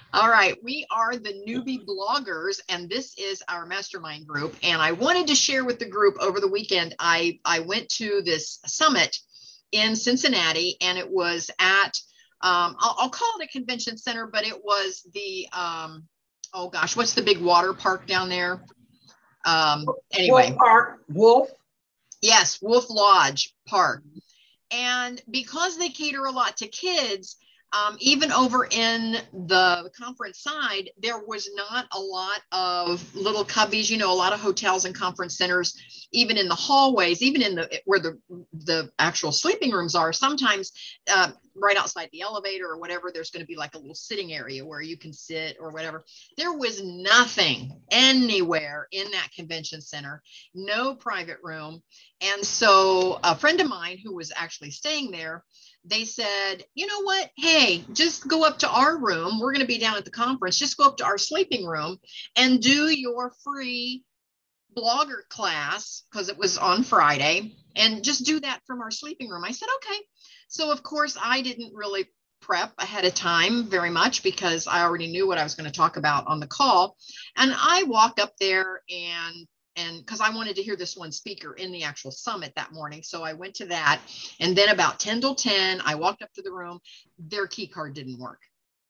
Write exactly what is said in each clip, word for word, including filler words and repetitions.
All right, we are the Newbie Bloggers, and this is our mastermind group. And I wanted to share with the group over the weekend. I, I went to this summit in Cincinnati, and it was at, um, I'll, I'll call it a convention center, but it was the, um, oh gosh, what's the big water park down there? Um, anyway. Wolf Park, Wolf. Yes, Wolf Lodge Park. And because they cater a lot to kids, um, even over in the conference side, there was not a lot of little cubbies. You know, a lot of hotels and conference centers, even in the hallways, even in the where the the actual sleeping rooms are, sometimes uh, right outside the elevator or whatever, there's going to be like a little sitting area where you can sit or whatever. There was nothing anywhere in that convention center, no private room. And so a friend of mine who was actually staying there, they said, you know what? Hey, just go up to our room. We're going to be down at the conference. Just go up to our sleeping room and do your free blogger class, because it was on Friday, and just do that from our sleeping room. I said, okay. So of course I didn't really prep ahead of time very much because I already knew what I was going to talk about on the call. And I walk up there and and because I wanted to hear this one speaker in the actual summit that morning. So I went to that. And then about ten till ten, I walked up to the room. Their key card didn't work.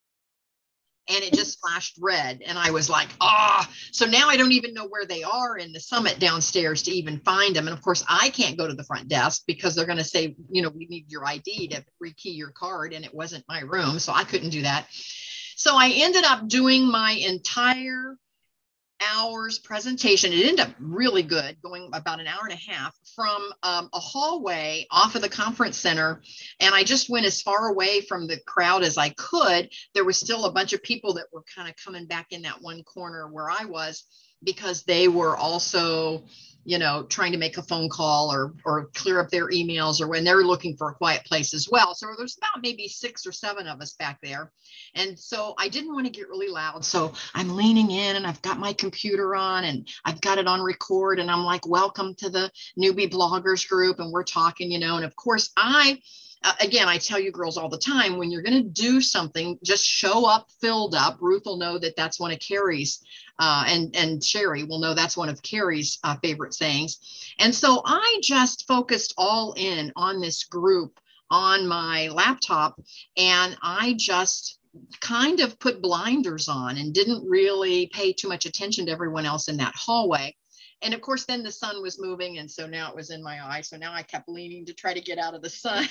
And it just flashed red. And I was like, ah, oh. So now I don't even know where they are in the summit downstairs to even find them. And of course, I can't go to the front desk because they're going to say, you know, we need your I D to rekey your card. And it wasn't my room. So I couldn't do that. So I ended up doing my entire hours presentation. It ended up really good, going about an hour and a half from um, a hallway off of the conference center. And I just went as far away from the crowd as I could. There was still a bunch of people that were kind of coming back in that one corner where I was, because they were also, you know, trying to make a phone call or or clear up their emails, or when they're looking for a quiet place as well. So there's about maybe six or seven of us back there. And so I didn't want to get really loud. So I'm leaning in and I've got my computer on and I've got it on record. And I'm like, welcome to the Newbie Bloggers group. And we're talking, you know, and of course I, Uh, again, I tell you girls all the time, when you're going to do something, just show up filled up. Ruth will know that that's one of Carrie's, uh, and, and Sherry will know that's one of Carrie's uh, favorite sayings. And so I just focused all in on this group on my laptop, and I just kind of put blinders on and didn't really pay too much attention to everyone else in that hallway. And of course, then the sun was moving. And so now it was in my eye. So now I kept leaning to try to get out of the sun.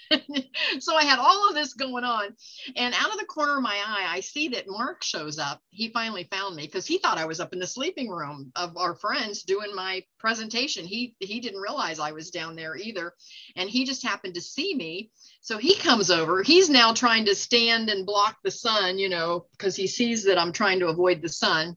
So I had all of this going on. And out of the corner of my eye, I see that Mark shows up. He finally found me because he thought I was up in the sleeping room of our friends doing my presentation. He, he didn't realize I was down there either. And he just happened to see me. So he comes over. He's now trying to stand and block the sun, you know, because he sees that I'm trying to avoid the sun.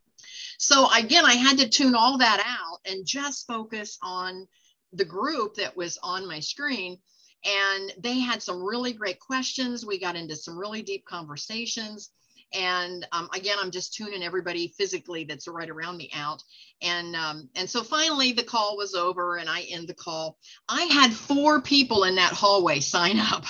So again, I had to tune all that out and just focus on the group that was on my screen. And they had some really great questions. We got into some really deep conversations. And um, again, I'm just tuning everybody physically that's right around me out. And, um, and so finally the call was over and I end the call. I had four people in that hallway sign up.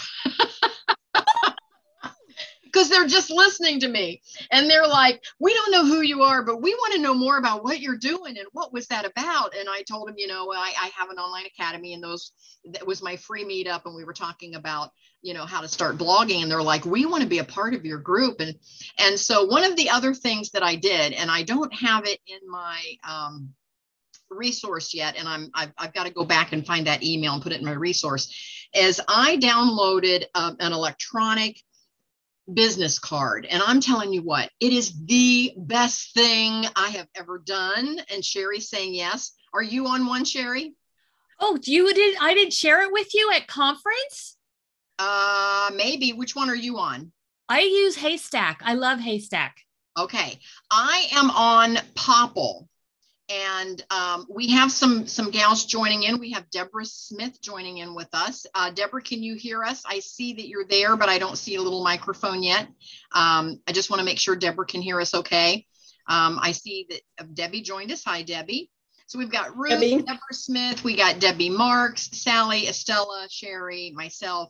Because they're just listening to me and they're like, we don't know who you are, but we want to know more about what you're doing and what was that about. And I told them, you know, I, I have an online academy, and those, that was my free meetup. And we were talking about, you know, how to start blogging. And they're like, we want to be a part of your group. And, and so one of the other things that I did, and I don't have it in my, um, resource yet, and I'm I've, I've got to go back and find that email and put it in my resource, is I downloaded uh, an electronic business card. And I'm telling you what, it is the best thing I have ever done. And Sherry's saying yes. Are you on one, Sherry? Oh, you did? I didn't share it with you at conference? Uh, maybe. Which one are you on? I use Haystack. I love Haystack. Okay. I am on Popple. And um, we have some some gals joining in. We have Deborah Smith joining in with us. Uh, Deborah, can you hear us? I see that you're there, but I don't see a little microphone yet. Um, I just want to make sure Deborah can hear us okay. Um, I see that Debbie joined us. Hi, Debbie. So we've got Ruth, Debbie. Deborah Smith. We got Debbie Marks, Sally, Estella, Sherry, myself,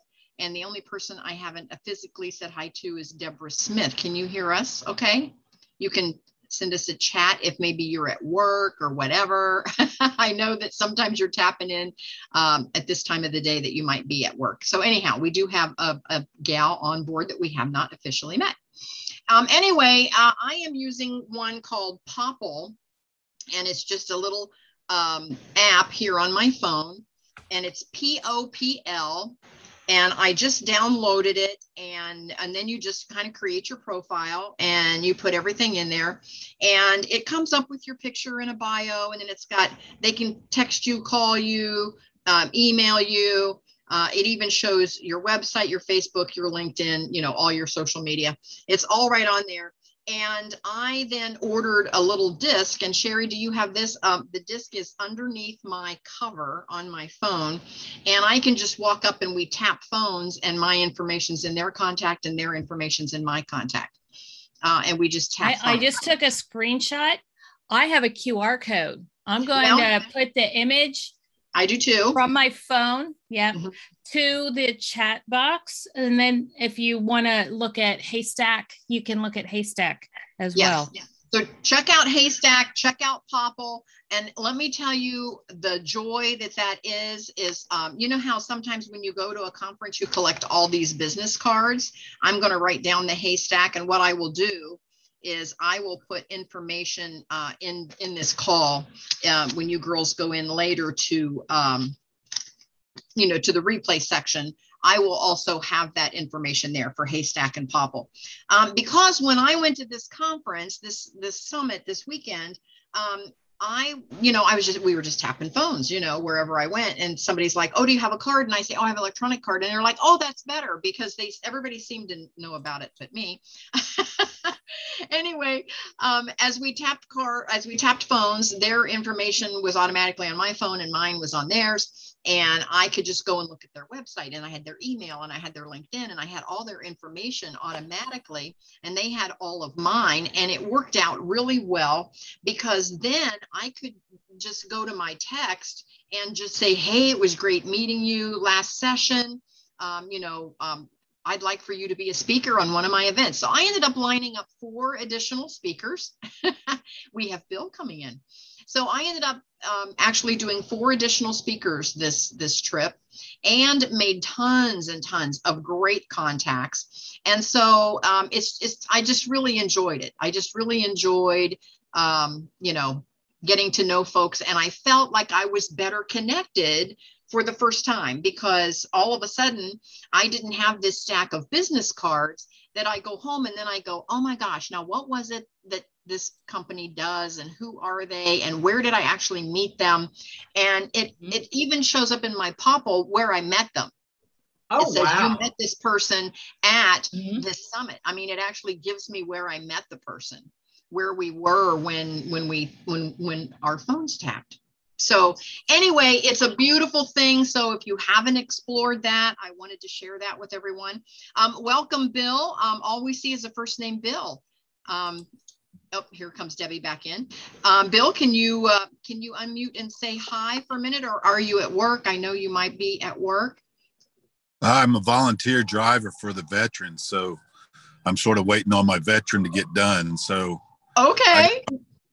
And the only person I haven't physically said hi to is Deborah Smith. Can you hear us? Okay. You can send us a chat if maybe you're at work or whatever. I know that sometimes you're tapping in um, at this time of the day that you might be at work. So anyhow, we do have a, a gal on board that we have not officially met. Um, anyway, uh, I am using one called Popl, and it's just a little um, app here on my phone, and it's P O P L. And I just downloaded it, and, and then you just kind of create your profile and you put everything in there, and it comes up with your picture and a bio, and then it's got, they can text you, call you, um, email you. Uh, it even shows your website, your Facebook, your LinkedIn, you know, all your social media. It's all right on there. And I then ordered a little disc. And Sherry, do you have this? Um, the disc is underneath my cover on my phone. And I can just walk up and we tap phones, and my information's in their contact and their information's in my contact. Uh, and we just tap I, I just took a screenshot. I have a Q R code. I'm going well, to put the image. I do too. From my phone, yeah, mm-hmm. to the chat box. And then if you want to look at Haystack, you can look at Haystack as yes. well. Yes. So check out Haystack, check out Popl. And let me tell you, the joy that that is, is, um, you know how sometimes when you go to a conference, you collect all these business cards. I'm going to write down the Haystack, and what I will do is I will put information uh, in, in this call uh, when you girls go in later to, um, you know, to the replay section. I will also have that information there for Haystack and Popl. Um, because when I went to this conference, this, this summit this weekend, um, I, you know, I was just, we were just tapping phones, you know, wherever I went, and somebody's like, oh, do you have a card? And I say, oh, I have an electronic card. And they're like, oh, that's better, because they, everybody seemed to know about it, but me. Anyway, um, as we tapped car, as we tapped phones, their information was automatically on my phone and mine was on theirs. And I could just go and look at their website, and I had their email, and I had their LinkedIn, and I had all their information automatically, and they had all of mine. And it worked out really well, because then I could just go to my text and just say, hey, it was great meeting you last session. Um, you know, um, I'd like for you to be a speaker on one of my events. So I ended up lining up four additional speakers. We have Bill coming in. So I ended up um, actually doing four additional speakers this, this trip, and made tons and tons of great contacts. And so um, it's, it's, I just really enjoyed it. I just really enjoyed, um, you know, getting to know folks. And I felt like I was better connected for the first time, because all of a sudden I didn't have this stack of business cards that I go home and then I go, oh my gosh, now what was it that this company does, and who are they, and where did I actually meet them? And it, mm-hmm. it even shows up in my Popl where I met them. Oh, it says wow. You met this person at mm-hmm. this summit. I mean, it actually gives me where I met the person, where we were when, when we, when, when our phones tapped. So anyway, it's a beautiful thing. So if you haven't explored that, I wanted to share that with everyone. Um, welcome, Bill. Um, all we see is the first name, Bill. Um, oh, here comes Debbie back in. Um, Bill, can you uh, can you unmute and say hi for a minute, or are you at work? I know you might be at work. I'm a volunteer driver for the veterans, so I'm sort of waiting on my veteran to get done. So okay. I,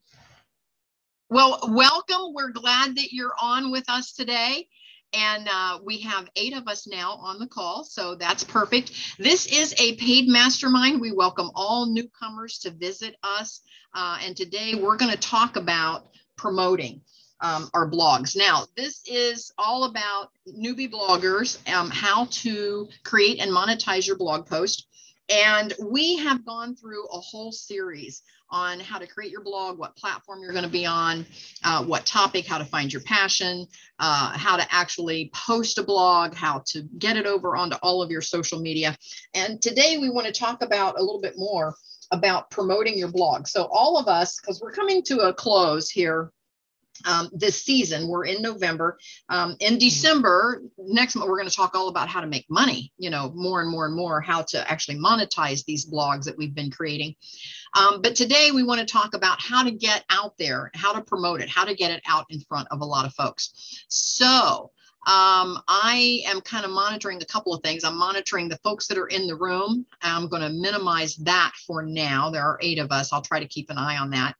Well, welcome. We're glad that you're on with us today. And uh, we have eight of us now on the call, so that's perfect. This is a paid mastermind. We welcome all newcomers to visit us. Uh, and today we're going to talk about promoting um, our blogs. Now, this is all about newbie bloggers, um, how to create and monetize your blog post. And we have gone through a whole series on how to create your blog, what platform you're going to be on, uh, what topic, how to find your passion, uh, how to actually post a blog, how to get it over onto all of your social media. And today we want to talk about a little bit more about promoting your blog. So all of us, because we're coming to a close here Um, this season, we're in November. Um, in December, next month, we're going to talk all about how to make money, you know, more and more and more, how to actually monetize these blogs that we've been creating. Um, but today we want to talk about how to get out there, how to promote it, how to get it out in front of a lot of folks. So Um, I am kind of monitoring a couple of things. I'm monitoring the folks that are in the room. I'm going to minimize that for now. There are eight of us. I'll try to keep an eye on that.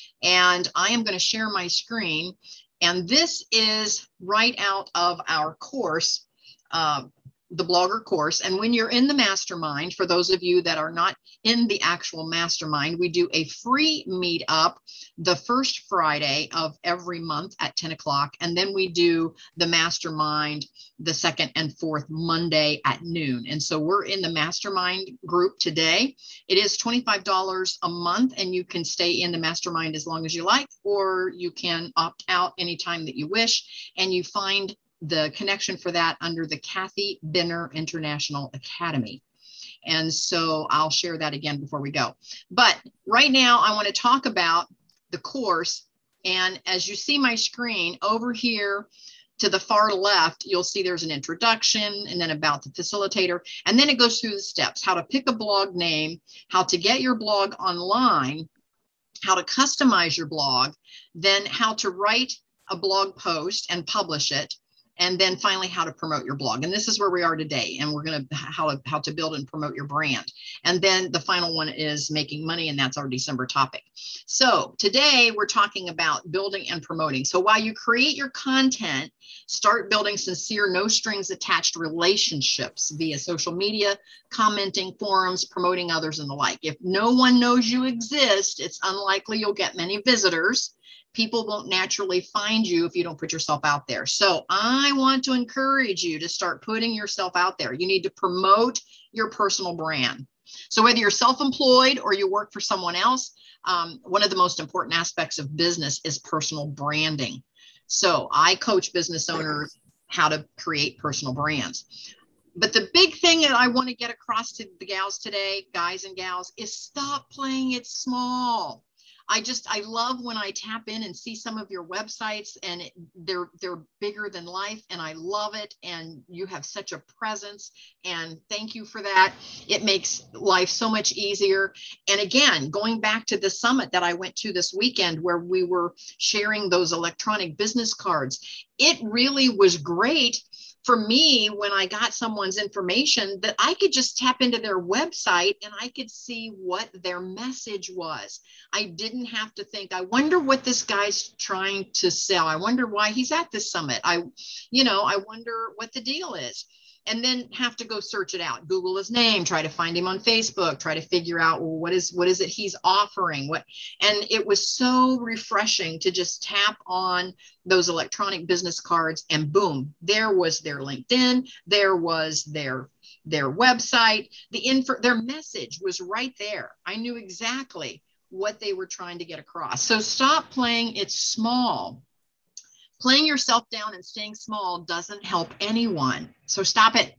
And I am going to share my screen. And this is right out of our course, uh, the blogger course. And when you're in the mastermind, for those of you that are not in the actual mastermind, we do a free meetup the first Friday of every month at ten o'clock. And then we do the mastermind the second and fourth Monday at noon. And so we're in the mastermind group today. It is twenty-five dollars a month, and you can stay in the mastermind as long as you like, or you can opt out anytime that you wish. And you find the connection for that under the Kathy Benner International Academy. And so I'll share that again before we go. But right now I want to talk about the course. And as you see my screen over here to the far left, you'll see there's an introduction and then about the facilitator. And then it goes through the steps, how to pick a blog name, how to get your blog online, how to customize your blog, then how to write a blog post and publish it, and then finally how to promote your blog. And this is where we are today. And we're going to how to how to build and promote your brand. And then the final one is making money, and that's our December topic. So today we're talking about building and promoting. So while you create your content, start building sincere, no strings attached relationships via social media, commenting, forums, promoting others, and the like. If no one knows you exist, it's unlikely you'll get many visitors. People won't naturally find you if you don't put yourself out there. So I want to encourage you to start putting yourself out there. You need to promote your personal brand. So whether you're self-employed or you work for someone else, um, one of the most important aspects of business is personal branding. So I coach business owners how to create personal brands. But the big thing that I want to get across to the gals today, guys and gals, is stop playing it small. I just, I love when I tap in and see some of your websites, and it, they're, they're bigger than life, and I love it. And you have such a presence, and thank you for that. It makes life so much easier. And again, going back to the summit that I went to this weekend where we were sharing those electronic business cards, it really was great for me when I got someone's information that I could just tap into their website and I could see what their message was. I didn't have to think, I wonder what this guy's trying to sell. I wonder why he's at this summit. I, you know, I wonder what the deal is. And then have to go search it out, Google his name, try to find him on Facebook, try to figure out, well, what is what is it he's offering? What? And it was so refreshing to just tap on those electronic business cards, and boom, there was their LinkedIn, there was their their website, the info, their message was right there. I knew exactly what they were trying to get across. So stop playing it small. Playing yourself down and staying small doesn't help anyone. So stop it.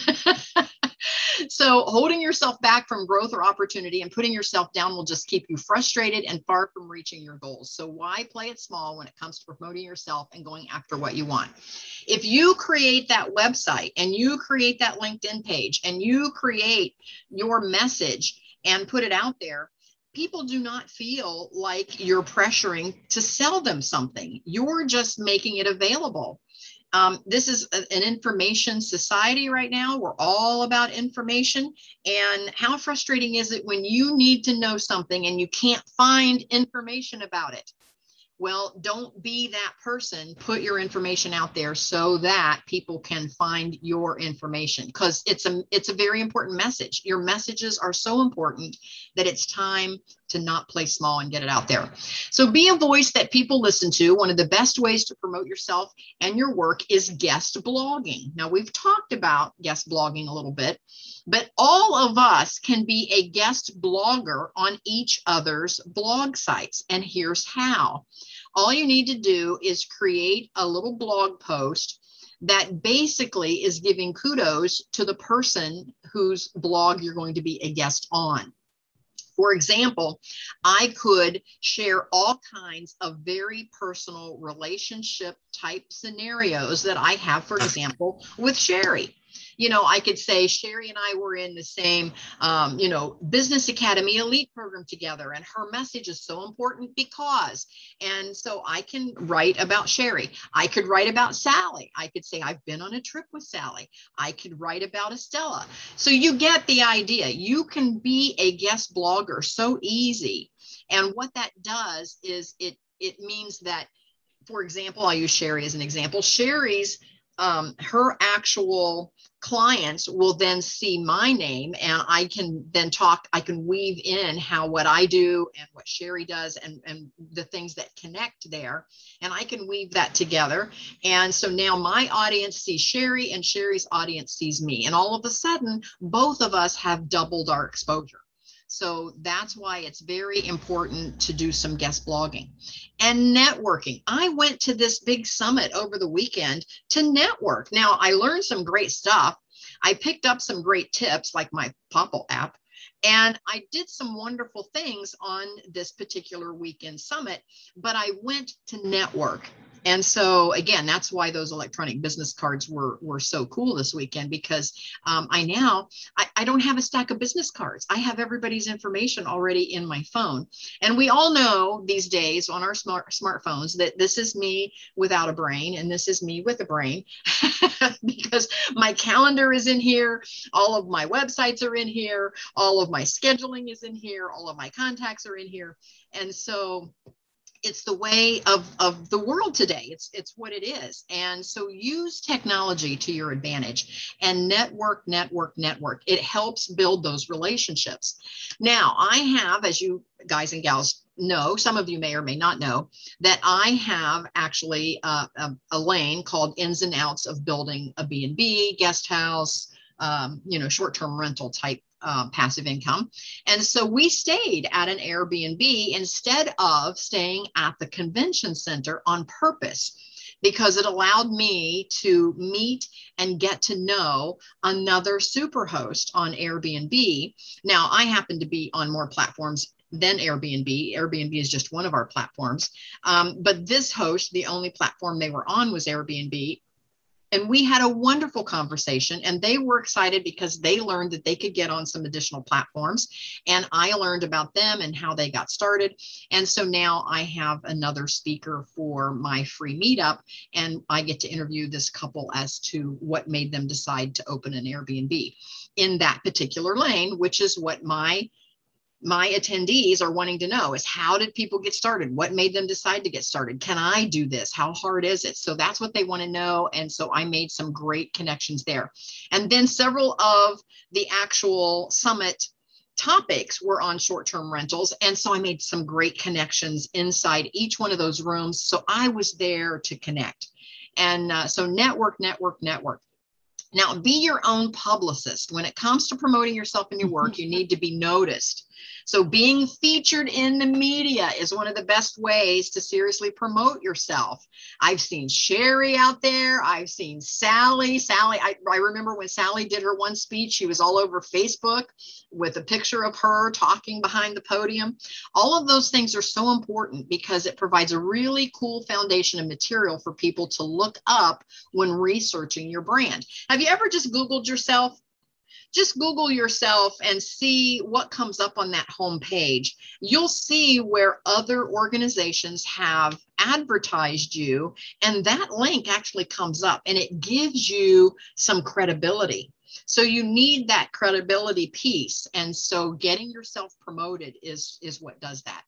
So holding yourself back from growth or opportunity and putting yourself down will just keep you frustrated and far from reaching your goals. So why play it small when it comes to promoting yourself and going after what you want? If you create that website and you create that LinkedIn page and you create your message and put it out there, people do not feel like you're pressuring to sell them something. You're just making it available. Um, this is a, an information society right now. We're all about information. And how frustrating is it when you need to know something and you can't find information about it? Well, don't be that person. Put your information out there so that people can find your information, because it's a it's a very important message. Your messages are so important that it's time to not play small and get it out there. So be a voice that people listen to. One of the best ways to promote yourself and your work is guest blogging. Now, we've talked about guest blogging a little bit, but all of us can be a guest blogger on each other's blog sites. And here's how. All you need to do is create a little blog post that basically is giving kudos to the person whose blog you're going to be a guest on. For example, I could share all kinds of very personal relationship type scenarios that I have, for example, with Sherry. You know, I could say Sherry and I were in the same, um, you know, Business Academy Elite program together, and her message is so important because, and so I can write about Sherry. I could write about Sally. I could say, I've been on a trip with Sally. I could write about Estella. So you get the idea. You can be a guest blogger so easy. And what that does is it, it means that, for example, I'll use Sherry as an example. Sherry's Um, her actual clients will then see my name, and I can then talk, I can weave in how what I do and what Sherry does and, and the things that connect there. And I can weave that together. And so now my audience sees Sherry and Sherry's audience sees me. And all of a sudden, both of us have doubled our exposure. So that's why it's very important to do some guest blogging and networking. I went to this big summit over the weekend to network. Now, I learned some great stuff. I picked up some great tips like my Popple app, and I did some wonderful things on this particular weekend summit, but I went to network. And so, again, that's why those electronic business cards were, were so cool this weekend, because um, I now, I, I don't have a stack of business cards. I have everybody's information already in my phone. And we all know these days on our smart smartphones that this is me without a brain and this is me with a brain because my calendar is in here. All of my websites are in here. All of my scheduling is in here. All of my contacts are in here. And so it's the way of, of the world today. It's, it's what it is. And so use technology to your advantage and network, network, network. It helps build those relationships. Now, I have, as you guys and gals know, some of you may or may not know, that I have actually uh, a, a lane called Ins and Outs of Building a B and B, Guest House, um, you know, short-term rental type Um, passive income. And so we stayed at an Airbnb instead of staying at the convention center on purpose, because it allowed me to meet and get to know another super host on Airbnb. Now, I happen to be on more platforms than Airbnb. Airbnb is just one of our platforms. Um, but this host, the only platform they were on was Airbnb. And we had a wonderful conversation, and they were excited because they learned that they could get on some additional platforms. And I learned about them and how they got started. And so now I have another speaker for my free meetup, and I get to interview this couple as to what made them decide to open an Airbnb in that particular lane, which is what my my attendees are wanting to know, is how did people get started? What made them decide to get started? Can I do this? How hard is it? So that's what they want to know. And so I made some great connections there. And then several of the actual summit topics were on short-term rentals. And so I made some great connections inside each one of those rooms. So I was there to connect. And uh, so network, network, network. Now, be your own publicist. When it comes to promoting yourself and your work, you need to be noticed. So being featured in the media is one of the best ways to seriously promote yourself. I've seen Sherry out there. I've seen Sally. Sally, I, I remember when Sally did her one speech, she was all over Facebook with a picture of her talking behind the podium. All of those things are so important because it provides a really cool foundation of material for people to look up when researching your brand. Have you ever just Googled yourself? Just Google yourself and see what comes up on that home page. You'll see where other organizations have advertised you, and that link actually comes up and it gives you some credibility. So you need that credibility piece. And so getting yourself promoted is, is what does that.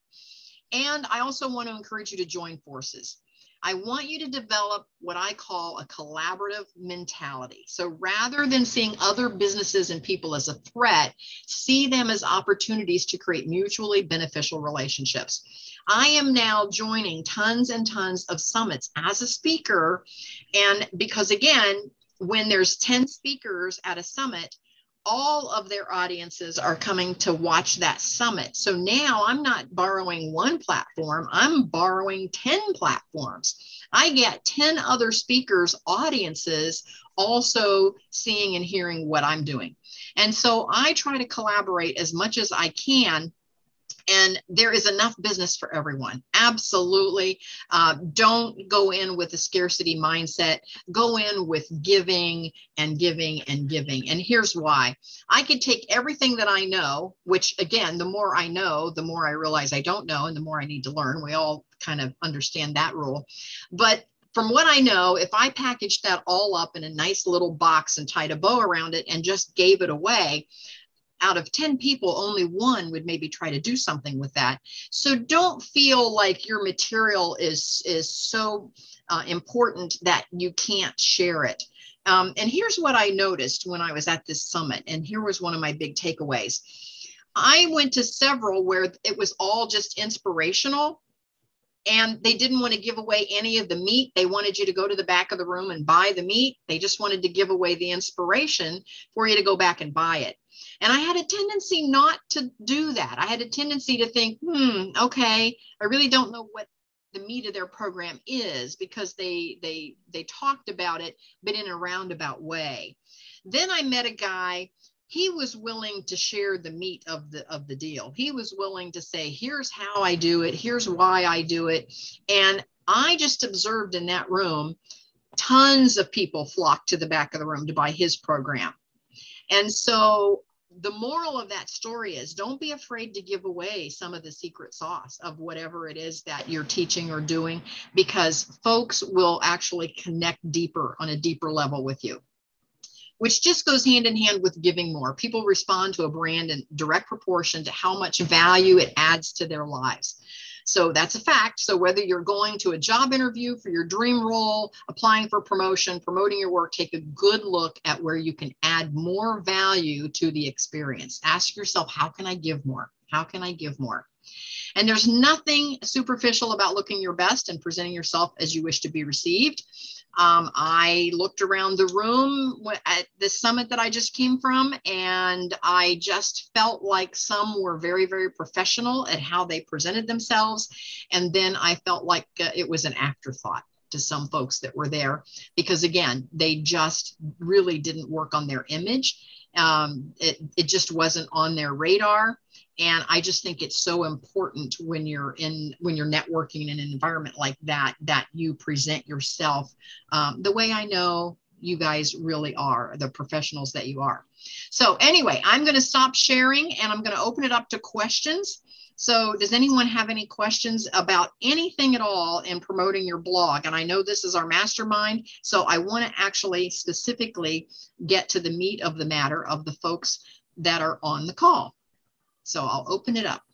And I also want to encourage you to join forces. I want you to develop what I call a collaborative mentality. So rather than seeing other businesses and people as a threat, see them as opportunities to create mutually beneficial relationships. I am now joining tons and tons of summits as a speaker. And because again, when there's ten speakers at a summit, all of their audiences are coming to watch that summit. So now I'm not borrowing one platform, I'm borrowing ten platforms. I get ten other speakers' audiences also seeing and hearing what I'm doing. And so I try to collaborate as much as I can And there is enough business for everyone. Absolutely. Uh, don't go in with a scarcity mindset. Go in with giving and giving and giving. And here's why. I could take everything that I know, which again, the more I know, the more I realize I don't know, and the more I need to learn. We all kind of understand that rule. But from what I know, if I packaged that all up in a nice little box and tied a bow around it and just gave it away, out of ten people, only one would maybe try to do something with that. So don't feel like your material is, is so uh, important that you can't share it. Um, and here's what I noticed when I was at this summit. And here was one of my big takeaways. I went to several where it was all just inspirational, and they didn't want to give away any of the meat. They wanted you to go to the back of the room and buy the meat. They just wanted to give away the inspiration for you to go back and buy it. And I had a tendency not to do that. I had a tendency to think, hmm, okay, I really don't know what the meat of their program is, because they they they talked about it, but in a roundabout way. Then I met a guy. He was willing to share the meat of the of the deal. He was willing to say, here's how I do it. Here's why I do it. And I just observed in that room, tons of people flocked to the back of the room to buy his program. And so the moral of that story is, don't be afraid to give away some of the secret sauce of whatever it is that you're teaching or doing, because folks will actually connect deeper on a deeper level with you, which just goes hand in hand with giving more. People respond to a brand in direct proportion to how much value it adds to their lives. So that's a fact. So whether you're going to a job interview for your dream role, applying for promotion, promoting your work, take a good look at where you can add more value to the experience. Ask yourself, how can I give more? How can I give more? And there's nothing superficial about looking your best and presenting yourself as you wish to be received. Um, I looked around the room at the summit that I just came from, and I just felt like some were very, very professional at how they presented themselves. And then I felt like uh, it was an afterthought to some folks that were there, because again, they just really didn't work on their image. Um, it, it just wasn't on their radar. And I just think it's so important when you're in, when you're networking in an environment like that, that you present yourself um, the way I know you guys really are, the professionals that you are. So anyway, I'm going to stop sharing and I'm going to open it up to questions. So does anyone have any questions about anything at all in promoting your blog? And I know this is our mastermind, so I want to actually specifically get to the meat of the matter of the folks that are on the call. So I'll open it up.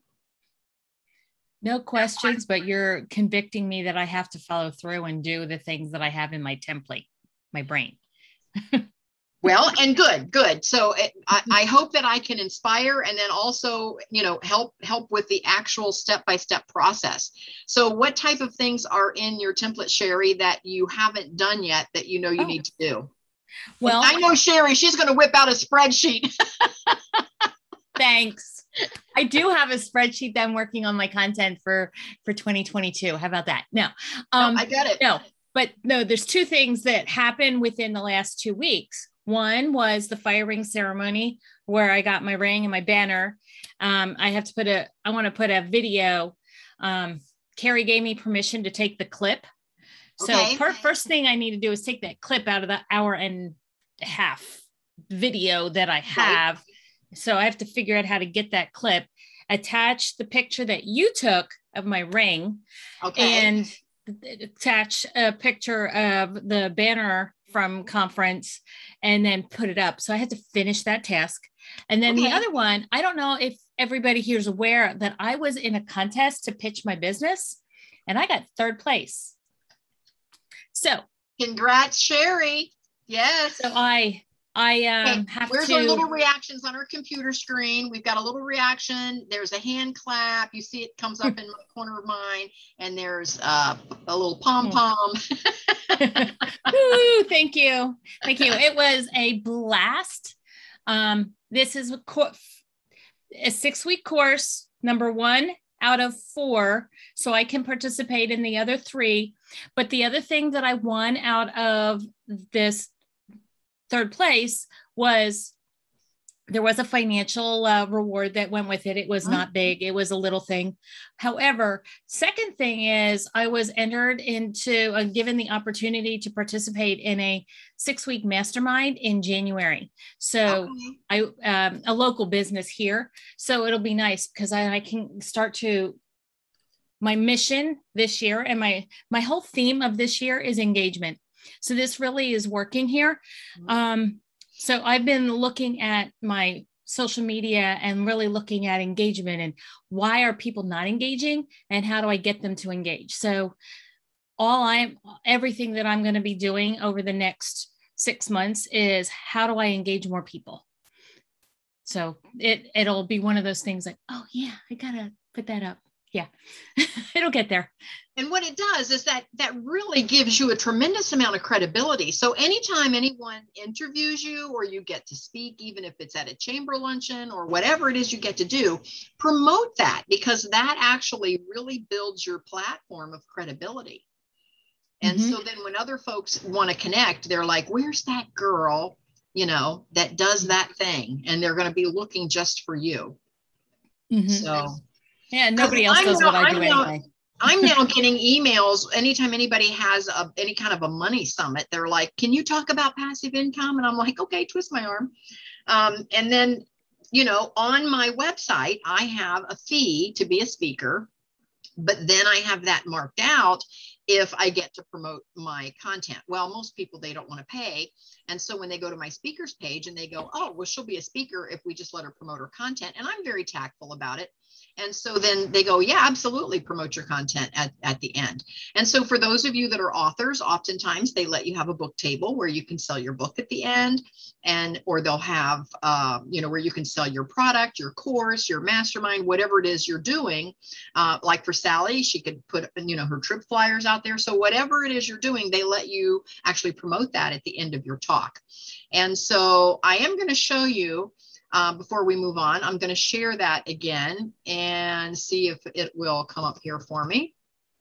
No questions, but you're convicting me that I have to follow through and do the things that I have in my template, my brain. Well, and good, good. So it, I, I hope that I can inspire and then also, you know, help help with the actual step-by-step process. So what type of things are in your template, Sherry, that you haven't done yet that you know you oh. need to do? Well, and I know Sherry, she's going to whip out a spreadsheet. Thanks. I do have a spreadsheet that I'm working on my content for, for twenty twenty-two. How about that? No, um, no, I get it. No, but no, there's two things that happened within the last two weeks. One was the fire ring ceremony where I got my ring and my banner. Um, I have to put a, I want to put a video. Um, Carrie gave me permission to take the clip. Okay. So per, first thing I need to do is take that clip out of the hour and a half video that I have. Right. So I have to figure out how to get that clip, attach the picture that you took of my ring, okay, and attach a picture of the banner from conference and then put it up. So I had to finish that task. And then okay. the other one, I don't know if everybody here is aware that I was in a contest to pitch my business and I got third place. So congrats, Sherry. Yes. So I I um, okay, have where's to. Where's our little reactions on our computer screen? We've got a little reaction. There's a hand clap. You see it comes up in the corner of mine, and there's uh, a little pom pom. Ooh, thank you, thank you. It was a blast. Um, this is a, co- a six-week course, number one out of four, so I can participate in the other three. But the other thing that I won out of this third place was There was a financial uh, reward that went with it. It was not big. It was a little thing. However, second thing is I was entered into, uh, given the opportunity to participate in a six week mastermind in January. So okay. I, um, a local business here. So it'll be nice because I, I can start to, my mission this year and my, my whole theme of this year is engagement. So this really is working here. Um, So I've been looking at my social media and really looking at engagement and why are people not engaging and how do I get them to engage? So all I'm, everything that I'm going to be doing over the next six months is how do I engage more people? So it, it'll be one of those things like, oh yeah, I gotta put that up. Yeah, it'll get there. And what it does is that that really gives you a tremendous amount of credibility. So anytime anyone interviews you or you get to speak, even if it's at a chamber luncheon or whatever it is you get to do, promote that because that actually really builds your platform of credibility. And mm-hmm. so then when other folks want to connect, they're like, where's that girl, you know, that does that thing? And they're going to be looking just for you. Mm-hmm. So yeah, nobody else I'm does now, what I I'm do now, anyway. I'm now getting emails anytime anybody has a, any kind of a money summit. They're like, can you talk about passive income? And I'm like, okay, twist my arm. Um, and then, you know, on my website, I have a fee to be a speaker, but then I have that marked out if I get to promote my content. Well, most people, they don't want to pay. And so when they go to my speakers page and they go, oh, well, she'll be a speaker if we just let her promote her content. And I'm very tactful about it. And so then they go, yeah, absolutely promote your content at, at the end. And so for those of you that are authors, oftentimes they let you have a book table where you can sell your book at the end, and or they'll have, um, you know, where you can sell your product, your course, your mastermind, whatever it is you're doing. Uh, like for Sally, she could put, you know, her trip flyers out there. So whatever it is you're doing, they let you actually promote that at the end of your talk. And so I am going to show you Uh, before we move on, I'm going to share that again and see if it will come up here for me.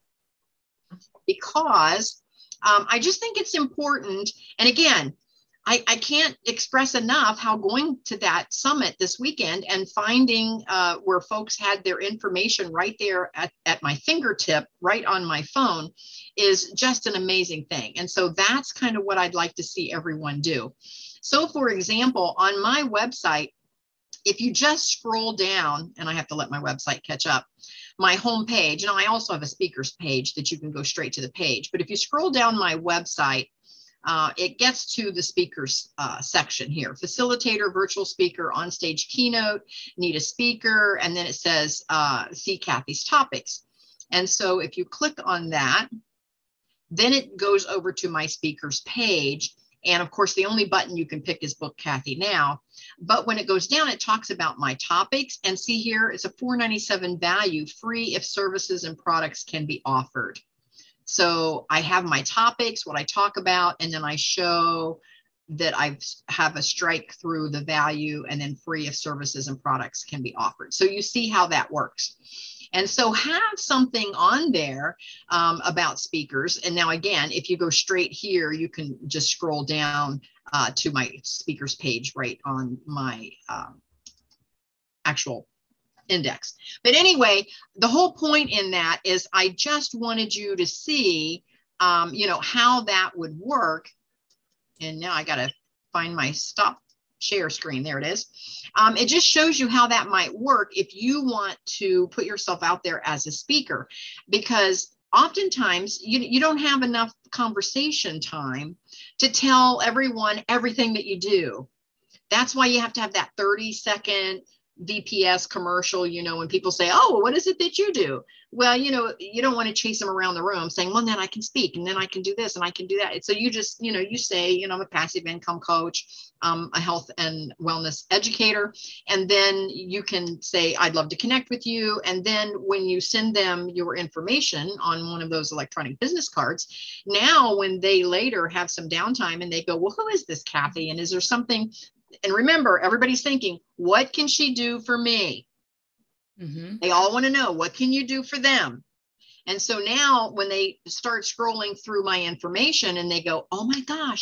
Because um, I just think it's important. And again, I, I can't express enough how going to that summit this weekend and finding uh, where folks had their information right there at, at my fingertip, right on my phone, is just an amazing thing. And so that's kind of what I'd like to see everyone do. So for example, on my website, if you just scroll down, and I have to let my website catch up, my home page, and I also have a speakers page that you can go straight to the page. But if you scroll down my website, uh, it gets to the speakers uh, section here. Facilitator, virtual speaker, onstage keynote, need a speaker, and then it says, uh, see Kathy's topics. And so if you click on that, then it goes over to my speakers page. And of course, the only button you can pick is Book Kathy Now. But when it goes down, it talks about my topics. And see here, it's a four ninety-seven value, free if services and products can be offered. So I have my topics, what I talk about, and then I show that I have a strike through the value and then free if services and products can be offered. So you see how that works. And so have something on there um, about speakers. And now, again, if you go straight here, you can just scroll down uh, to my speakers page right on my um, actual index. But anyway, the whole point in that is I just wanted you to see, um, you know, how that would work. And now I got to find my stop share screen. There it is. Um, it just shows you how that might work if you want to put yourself out there as a speaker, because oftentimes you, you don't have enough conversation time to tell everyone everything that you do. That's why you have to have that thirty second V P S commercial, you know, when people say, oh, what is it that you do? Well, you know, you don't want to chase them around the room saying, well, then I can speak and then I can do this and I can do that. So you just, you know, you say, you know, I'm a passive income coach, um, a health and wellness educator. And then you can say, I'd love to connect with you. And then when you send them your information on one of those electronic business cards, now when they later have some downtime and they go, well, who is this Kathy? And is there something? And remember, everybody's thinking, what can she do for me? Mm-hmm. They all want to know, what can you do for them? And so now when they start scrolling through my information and they go, oh my gosh,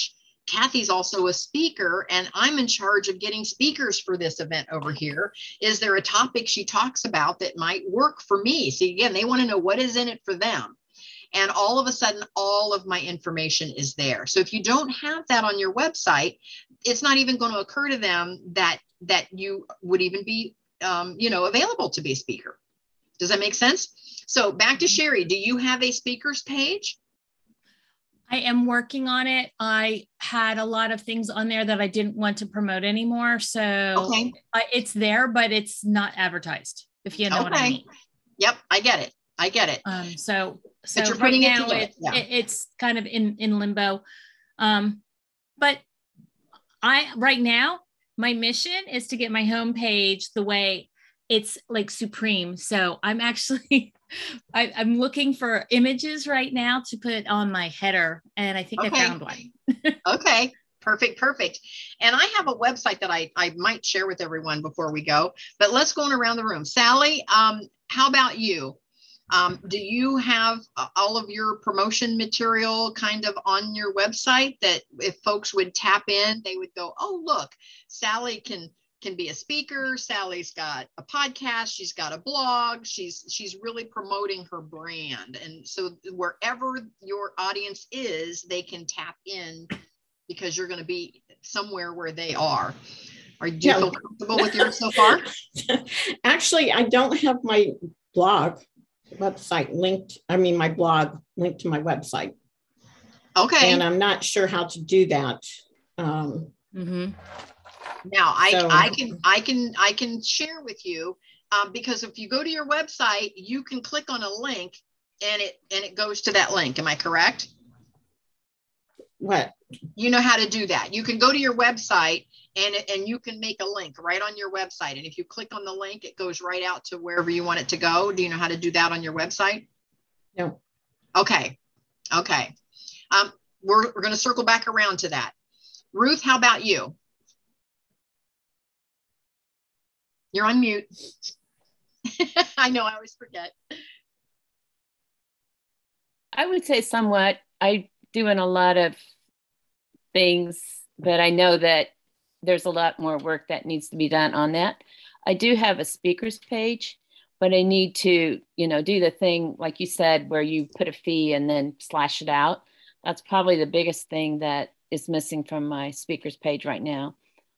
Kathy's also a speaker, and I'm in charge of getting speakers for this event over here. Is there a topic she talks about that might work for me? So again, they want to know what is in it for them. And all of a sudden, all of my information is there. So if you don't have that on your website, it's not even going to occur to them that that you would even be, um, you know, available to be a speaker. Does that make sense? So back to Sherry, do you have a speakers page? I am working on it. I had a lot of things on there that I didn't want to promote anymore. So okay. I, it's there, but it's not advertised, if you know okay. what I mean. Yep, I get it. I get it. Um, so so you're right now it it, yeah. it, it's kind of in, in limbo. Um, but I right now, my mission is to get my homepage the way it's like supreme. So I'm actually I, I'm looking for images right now to put on my header, and I think okay. I found one. Okay, perfect, perfect. And I have a website that I, I might share with everyone before we go, but let's go on around the room. Sally, um, how about you? Um, do you have all of your promotion material kind of on your website that if folks would tap in, they would go, oh, look, Sally can can be a speaker. Sally's got a podcast. She's got a blog. She's she's really promoting her brand. And so wherever your audience is, they can tap in because you're going to be somewhere where they are. Are do you no. feel comfortable with yours so far? Actually, I don't have my blog website linked. I mean, my blog linked to my website. Okay. And I'm not sure how to do that. Um, mm-hmm. Now I, so, I can I can I can share with you um, because if you go to your website, you can click on a link and it and it goes to that link. Am I correct? What? You know how to do that. You can go to your website and and you can make a link right on your website. And if you click on the link, it goes right out to wherever you want it to go. Do you know how to do that on your website? No. Okay. Okay. Um, we're we're going to circle back around to that. Ruth, how about you? You're on mute. I know, I always forget. I would say somewhat. I doing a lot of things, but I know that there's a lot more work that needs to be done on that. I do have a speakers page, but I need to, you know, do the thing, like you said, where you put a fee and then slash it out. That's probably the biggest thing that is missing from my speakers page right now.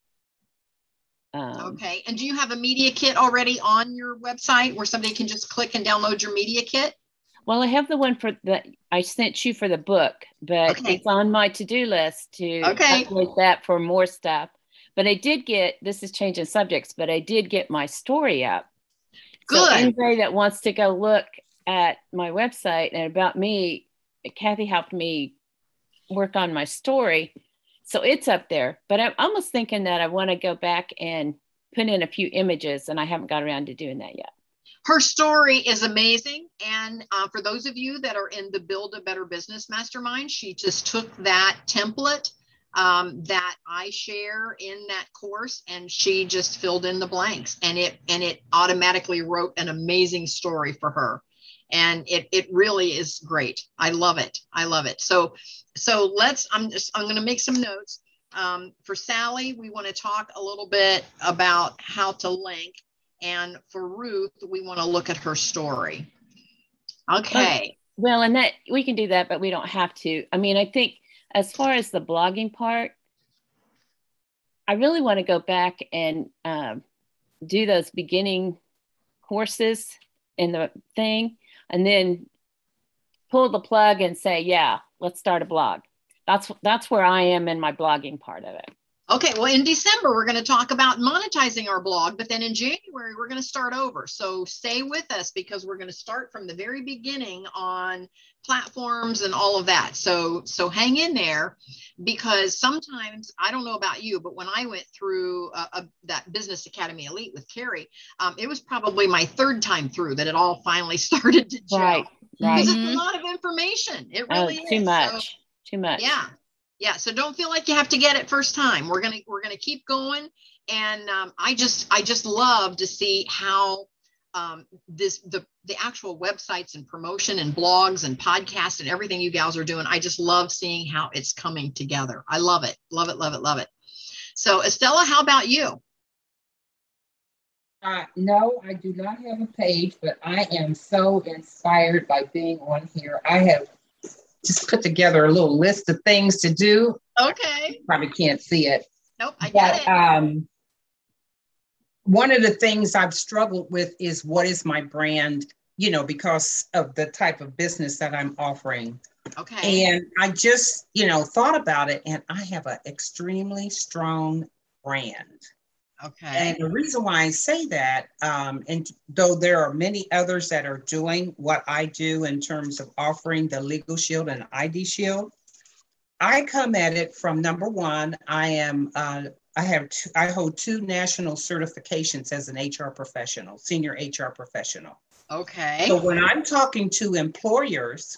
Um, okay. And do you have a media kit already on your website where somebody can just click and download your media kit? Well, I have the one for that I sent you for the book, but okay. it's on my to-do list to okay. upload that for more stuff. But I did get, this is changing subjects, but I did get my story up. Good. So anybody that wants to go look at my website and about me, Kathy helped me work on my story. So it's up there, but I'm almost thinking that I want to go back and put in a few images, and I haven't got around to doing that yet. Her story is amazing. And uh, for those of you that are in the Build a Better Business Mastermind, she just took that template um, that I share in that course, and she just filled in the blanks, and it and it automatically wrote an amazing story for her. And it it really is great. I love it. I love it. So so let's, I'm just, I'm going to make some notes. Um, for Sally, we want to talk a little bit about how to link. And for Ruth, we want to look at her story. Okay. Well, and that we can do that, but we don't have to. I mean, I think as far as the blogging part, I really want to go back and um, do those beginning courses in the thing, and then pull the plug and say, yeah, let's start a blog. That's that's where I am in my blogging part of it. Okay, well, in December, we're going to talk about monetizing our blog, but then in January, we're going to start over. So stay with us because we're going to start from the very beginning on platforms and all of that. So, so hang in there, because sometimes, I don't know about you, but when I went through uh, uh, that Business Academy Elite with Carrie, um, it was probably my third time through that it all finally started to gel. Right, right. Because it's a lot of information. It really oh, is. Too much, so, too much. Yeah. Yeah, so don't feel like you have to get it first time. We're gonna we're gonna keep going, and um, I just I just love to see how um, this the the actual websites and promotion and blogs and podcasts and everything you gals are doing. I just love seeing how it's coming together. I love it, love it, love it, love it. So Estella, how about you? Uh, no, I do not have a page, but I am so inspired by being on here. I have just put together a little list of things to do. Okay. You probably can't see it. Nope, I but, got it. Um, one of the things I've struggled with is what is my brand, you know, because of the type of business that I'm offering. Okay. And I just, you know, thought about it, and I have an extremely strong brand. Okay. And the reason why I say that, um, and though there are many others that are doing what I do in terms of offering the Legal Shield and I D Shield, I come at it from number one. I am, uh, I have, two, I hold two national certifications as an H R professional, senior H R professional. Okay. So when I'm talking to employers,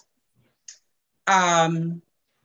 um,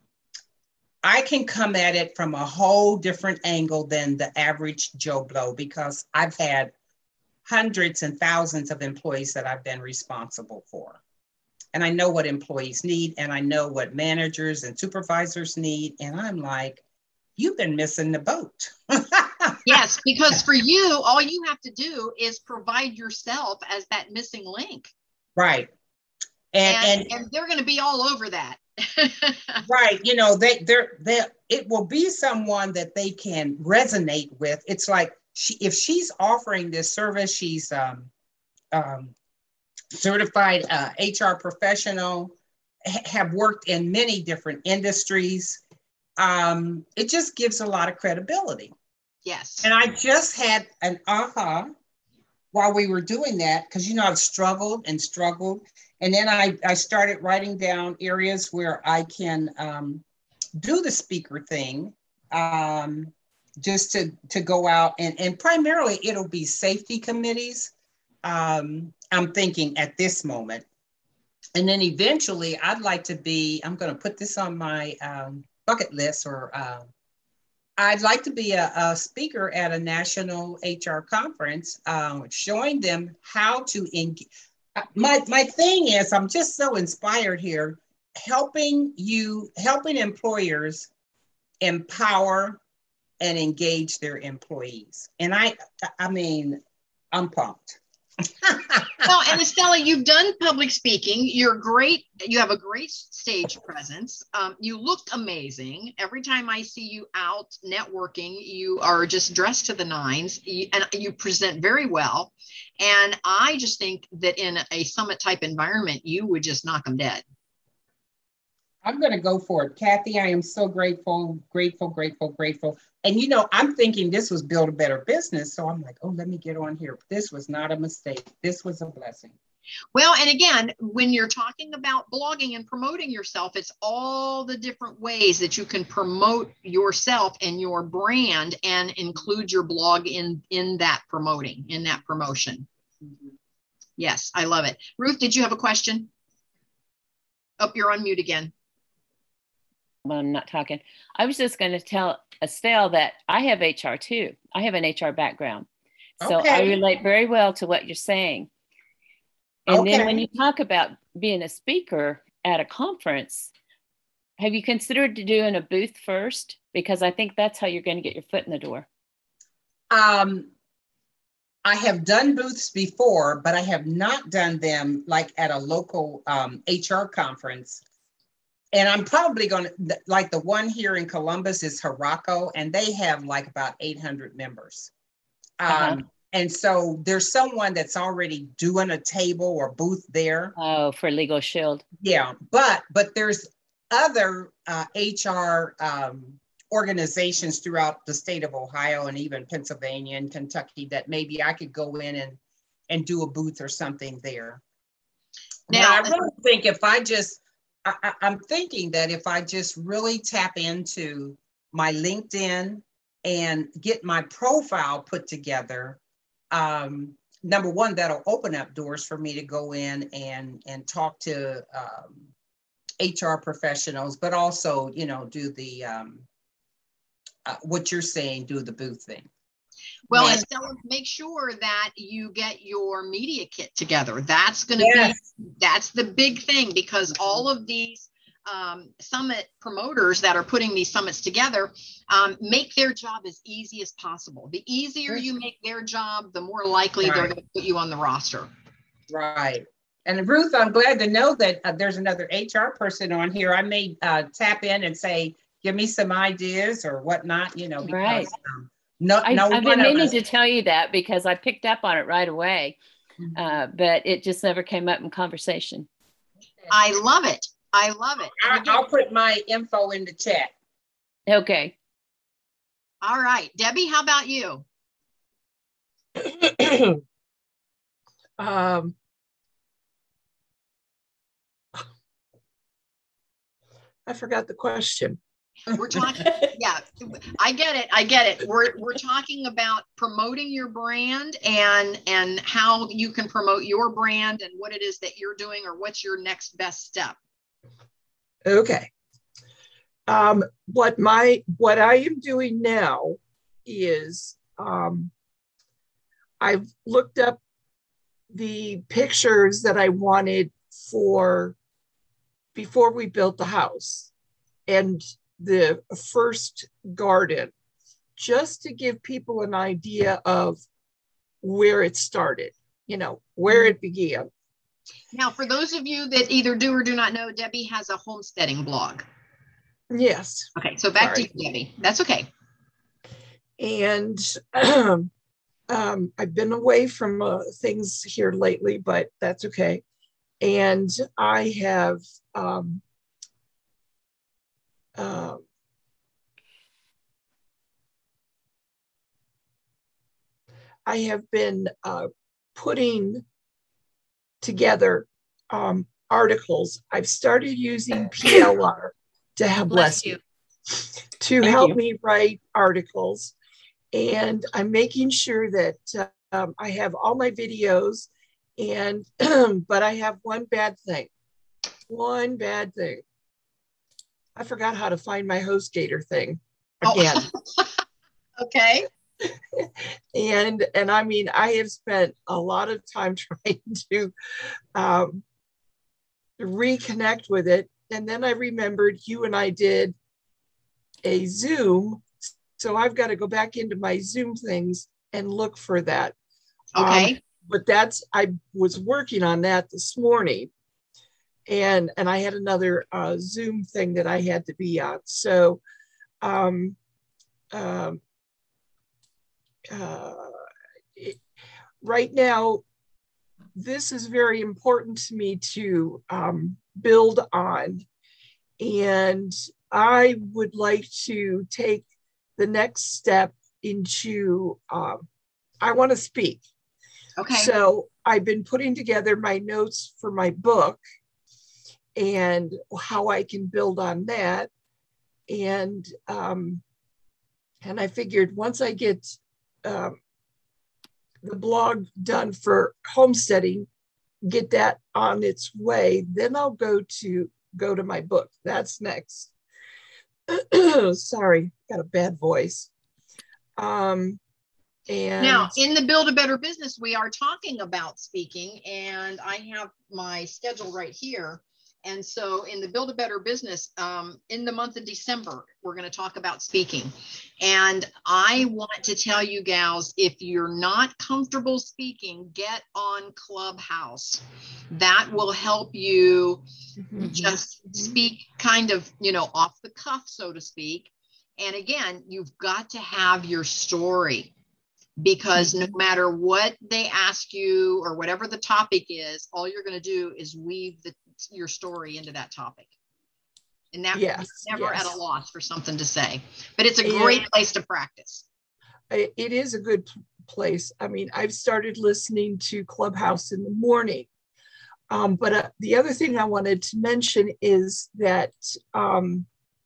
I can come at it from a whole different angle than the average Joe Blow, because I've had hundreds and thousands of employees that I've been responsible for. And I know what employees need, and I know what managers and supervisors need. And I'm like, you've been missing the boat. Yes, because for you, all you have to do is provide yourself as that missing link. Right. And, and, and, and they're going to be all over that. Right. You know, they, they're, they it will be someone that they can resonate with. It's like, she, if she's offering this service, she's um, um, certified uh, H R professional, ha- have worked in many different industries. Um, it just gives a lot of credibility. Yes. And I just had an aha while we were doing that, because, you know, I've struggled and struggled. And then I, I started writing down areas where I can um, do the speaker thing, um, just to, to go out and, and primarily it'll be safety committees. Um, I'm thinking at this moment. And then eventually I'd like to be, I'm going to put this on my um, bucket list, or uh, I'd like to be a, a speaker at a national H R conference, uh, showing them how to engage. My, my thing is, I'm just so inspired here, helping you, helping employers empower and engage their employees. And I, I mean, I'm pumped. Well, and Estella, you've done public speaking. You're great. You have a great stage presence. Um, you look amazing. Every time I see you out networking, you are just dressed to the nines, you, and you present very well. And I just think that in a summit type environment, you would just knock them dead. I'm going to go for it. Kathy, I am so grateful, grateful, grateful, grateful. And, you know, I'm thinking this was Build a Better Business. So I'm like, oh, let me get on here. This was not a mistake. This was a blessing. Well, and again, when you're talking about blogging and promoting yourself, it's all the different ways that you can promote yourself and your brand and include your blog in, in that promoting, in that promotion. Mm-hmm. Yes, I love it. Ruth, did you have a question? Oh, you're on mute again. Well, I'm not talking. I was just going to tell Estelle that I have H R too. I have an H R background. So okay. I relate very well to what you're saying. And okay. then when you talk about being a speaker at a conference, have you considered doing a booth first? Because I think that's how you're going to get your foot in the door. Um, I have done booths before, but I have not done them like at a local um, H R conference. And I'm probably going to, like the one here in Columbus is Haraco, and they have like about eight hundred members. Uh-huh. Um, and so there's someone that's already doing a table or booth there. Oh, for Legal Shield. Yeah, but but there's other uh, H R um, organizations throughout the state of Ohio and even Pennsylvania and Kentucky that maybe I could go in and, and do a booth or something there. Now, but I really think if I just, I, I'm thinking that if I just really tap into my LinkedIn and get my profile put together, um, number one, that'll open up doors for me to go in and, and talk to um, H R professionals, but also, you know, do the, um, uh, what you're saying, do the booth thing. Well, Yes. and tell, make sure that you get your media kit together. That's going to Yes. be, that's the big thing, because all of these um, summit promoters that are putting these summits together um, make their job as easy as possible. The easier you make their job, the more likely they're Right. going to put you on the roster. Right. And Ruth, I'm glad to know that uh, there's another H R person on here. I may uh, tap in and say, give me some ideas or whatnot, you know, because Right. um, no, I, no I've one been of meaning us. to tell you that because I picked up on it right away, Mhm. uh, but it just never came up in conversation. I love it. I love it. And I, again, I'll put my info in the chat. Okay. all right, Debbie, how about you? um, I forgot the question. We're talking, yeah, I get it. I get it. We're, we're talking about promoting your brand and, and how you can promote your brand and what it is that you're doing, or what's your next best step. Okay. Um, what my what I am doing now is um, I've looked up the pictures that I wanted for before we built the house and the first garden, just to give people an idea of where it started, you know, where it began. Now, for those of you that either do or do not know, Debbie has a homesteading blog. Yes. Okay, so back Sorry. to you, Debbie. That's okay. And um, um, I've been away from uh, things here lately, but that's okay. And I have um, uh, I have been uh, putting together um, articles. I've started using P L R to help bless you to Thank help you. me write articles, and I'm making sure that um, I have all my videos. And but I have one bad thing. One bad thing. I forgot how to find my HostGator thing again. Oh. Okay. and and I mean, I have spent a lot of time trying to um, reconnect with it. And then I remembered you and I did a Zoom. So I've got to go back into my Zoom things and look for that. Okay. Um, but that's, I was working on that this morning. And, and I had another uh, Zoom thing that I had to be on. So um, um, uh, it, right now, this is very important to me to um, build on. And I would like to take the next step into, um, I want to speak. Okay. So I've been putting together my notes for my book and how I can build on that. And, um, and I figured once I get um, the blog done for homesteading, get that on its way, then I'll go to go to my book. That's next. Sorry, got a bad voice. Um, and now, in the Build a Better Business, we are talking about speaking, and I have my schedule right here. And so in the Build a Better Business, um, in the month of December, we're going to talk about speaking. And I want to tell you gals, if you're not comfortable speaking, get on Clubhouse. That will help you Mhm. just speak kind of, you know, off the cuff, so to speak. And again, you've got to have your story, because no matter what they ask you or whatever the topic is, all you're going to do is weave the, your story into that topic. And that Yes, you're never yes. at a loss for something to say, but it's a And great place to practice. I- it is a good p- place. I mean, I've started listening to Clubhouse in the morning. Um, but uh, the other thing I wanted to mention is that um,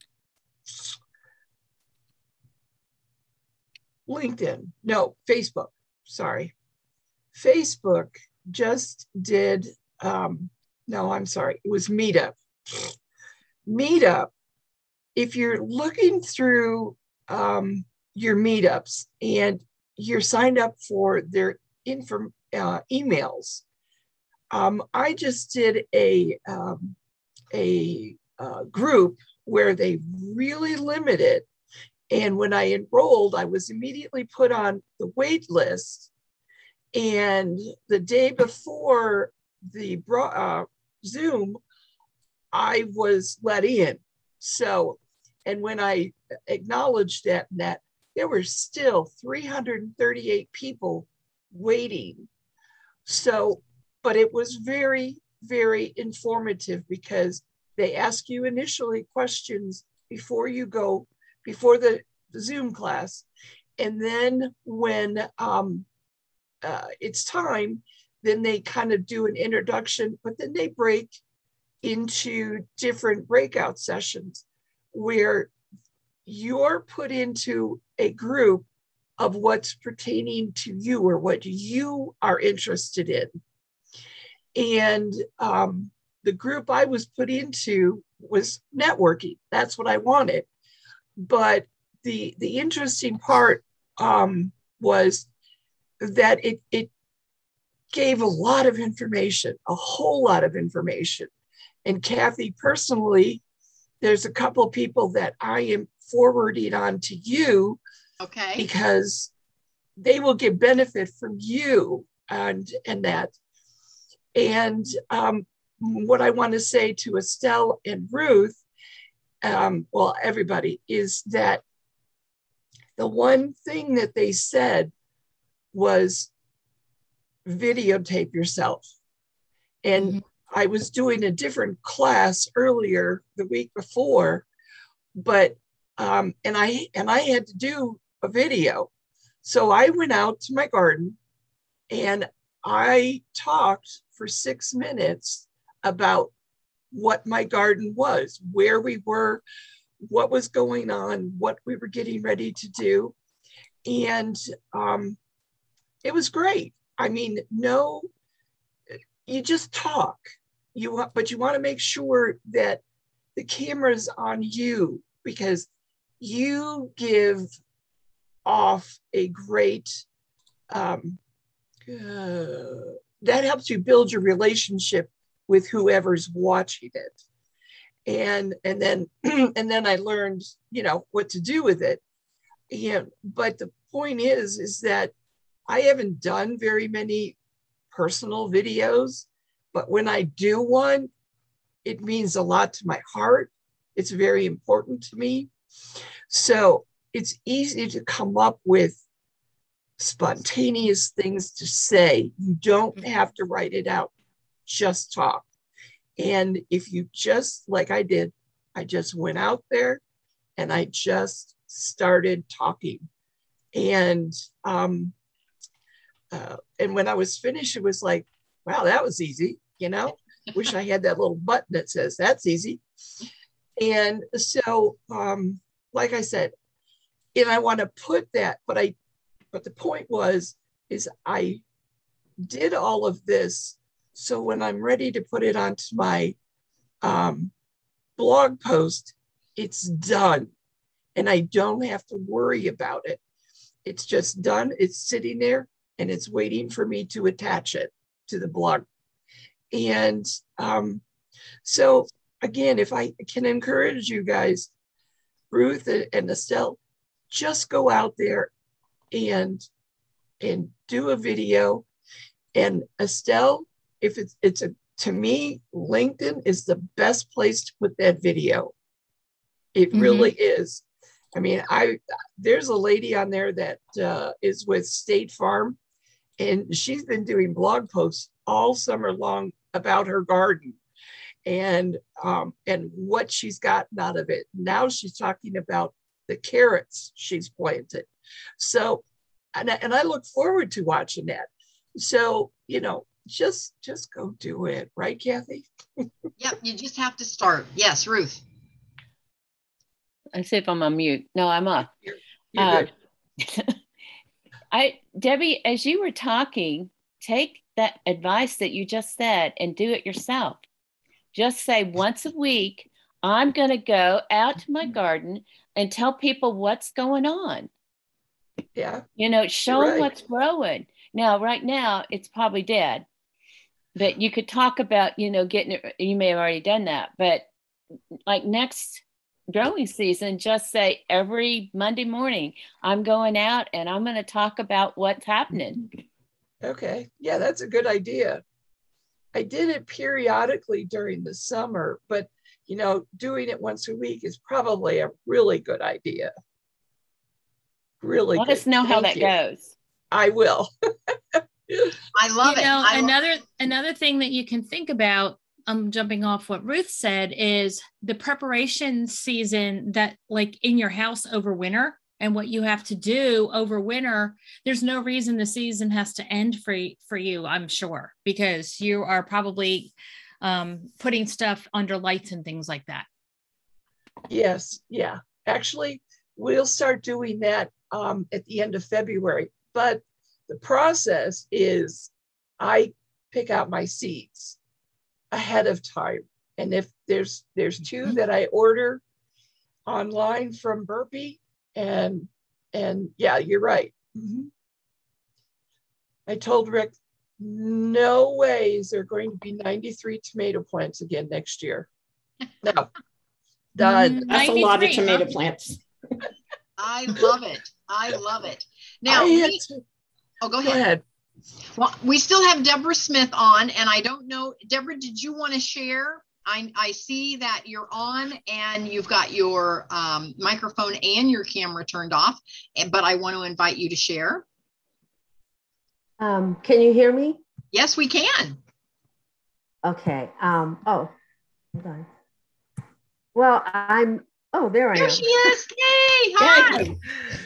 LinkedIn, no, Facebook, sorry. Facebook just did, um, no, I'm sorry, it was Meetup. Meetup, if you're looking through um, your meetups and you're signed up for their inform uh, emails. Um, I just did a um, a uh, group where they really limit it. And when I enrolled, I was immediately put on the wait list. And the day before the uh, Zoom, I was let in. So, and when I acknowledged that, that there were still three hundred thirty-eight people waiting. So, but it was very, very informative because they ask you initially questions before you go, before the Zoom class. And then when um, uh, it's time, then they kind of do an introduction, but then they break into different breakout sessions where you're put into a group of what's pertaining to you or what you are interested in. And um, the group I was put into was networking. That's what I wanted. But the, the interesting part um, was that it, it gave a lot of information, a whole lot of information. And Kathy, personally, there's a couple of people that I am forwarding on to you, okay, because they will get benefit from you and, and that. And um, what I want to say to Estelle and Ruth, um, well, everybody, is that the one thing that they said was videotape yourself. And mm-hmm. I was doing a different class earlier the week before, but um, and I and I had to do a video. So I went out to my garden and I talked for six minutes about what my garden was, where we were, what was going on, what we were getting ready to do. And um, it was great. I mean, no, you just talk. You want, but you want to make sure that the camera's on you, because you give off a great, um, uh, that helps you build your relationship with whoever's watching it. And, and then, and then I learned, you know, what to do with it. And, but the point is, is that I haven't done very many personal videos, but when I do one, it means a lot to my heart. It's very important to me. So it's easy to come up with spontaneous things to say. You don't have to write it out, just talk. And if you just, like I did, I just went out there and I just started talking. And um, uh, and when I was finished, it was like, wow, that was easy. You know, wish I had that little button that says that's easy. And so, um, like I said, and I want to put that, but I, but the point was, is I did all of this. So when I'm ready to put it onto my um, blog post, it's done. And I don't have to worry about it. It's just done. It's sitting there and it's waiting for me to attach it to the blog. And um, so again, if I can encourage you guys, Ruth and Estelle, just go out there and, and do a video. And Estelle, if it's, it's a, to me, LinkedIn is the best place to put that video. It mm-hmm. really is. I mean, I there's a lady on there that uh, is with State Farm, and she's been doing blog posts all summer long about her garden and um, and what she's gotten out of it. Now she's talking about the carrots she's planted. So, and I, and I look forward to watching that. So, you know, just just go do it, right, Kathy? Yep, you just have to start. Yes, Ruth. I see if I'm on mute. No, I'm off. You're, you're uh, good. I, Debbie, as you were talking, take that advice that you just said and do it yourself. Just say once a week, I'm going to go out to my garden and tell people what's going on. Yeah. You know, show them right. what's growing. Now, right now, it's probably dead. But you could talk about, you know, getting it, you may have already done that, but like next growing season, just say every Monday morning, I'm going out and I'm going to talk about what's happening. Okay. Yeah, that's a good idea. I did it periodically during the summer, but you know, doing it once a week is probably a really good idea. Really Let good. us know Thank how that you. goes. I will. I love you it. know, I lo- another another thing that you can think about, um, jumping off what Ruth said, is the preparation season that like in your house over winter and what you have to do over winter. There's no reason the season has to end for, for you, I'm sure, because you are probably um, putting stuff under lights and things like that. Yes. Yeah. Actually, we'll start doing that um, at the end of February. But the process is I pick out my seeds ahead of time. And if there's there's two that I order online from Burpee, and and yeah, you're right. Mm-hmm. I told Rick, no way is there going to be ninety-three tomato plants again next year. No, done. That's a lot of tomato huh? plants. I love it. I love it. Now, I had we, to- oh, go go ahead. ahead. Well, we still have Deborah Smith on, and I don't know, Deborah, did you want to share? I, I see that you're on and you've got your um, microphone and your camera turned off, but I want to invite you to share. Um, can you hear me? Yes, we can. Okay. Um, oh, hold on. Well, I'm, oh, there I There am. she is. Yay. Hi.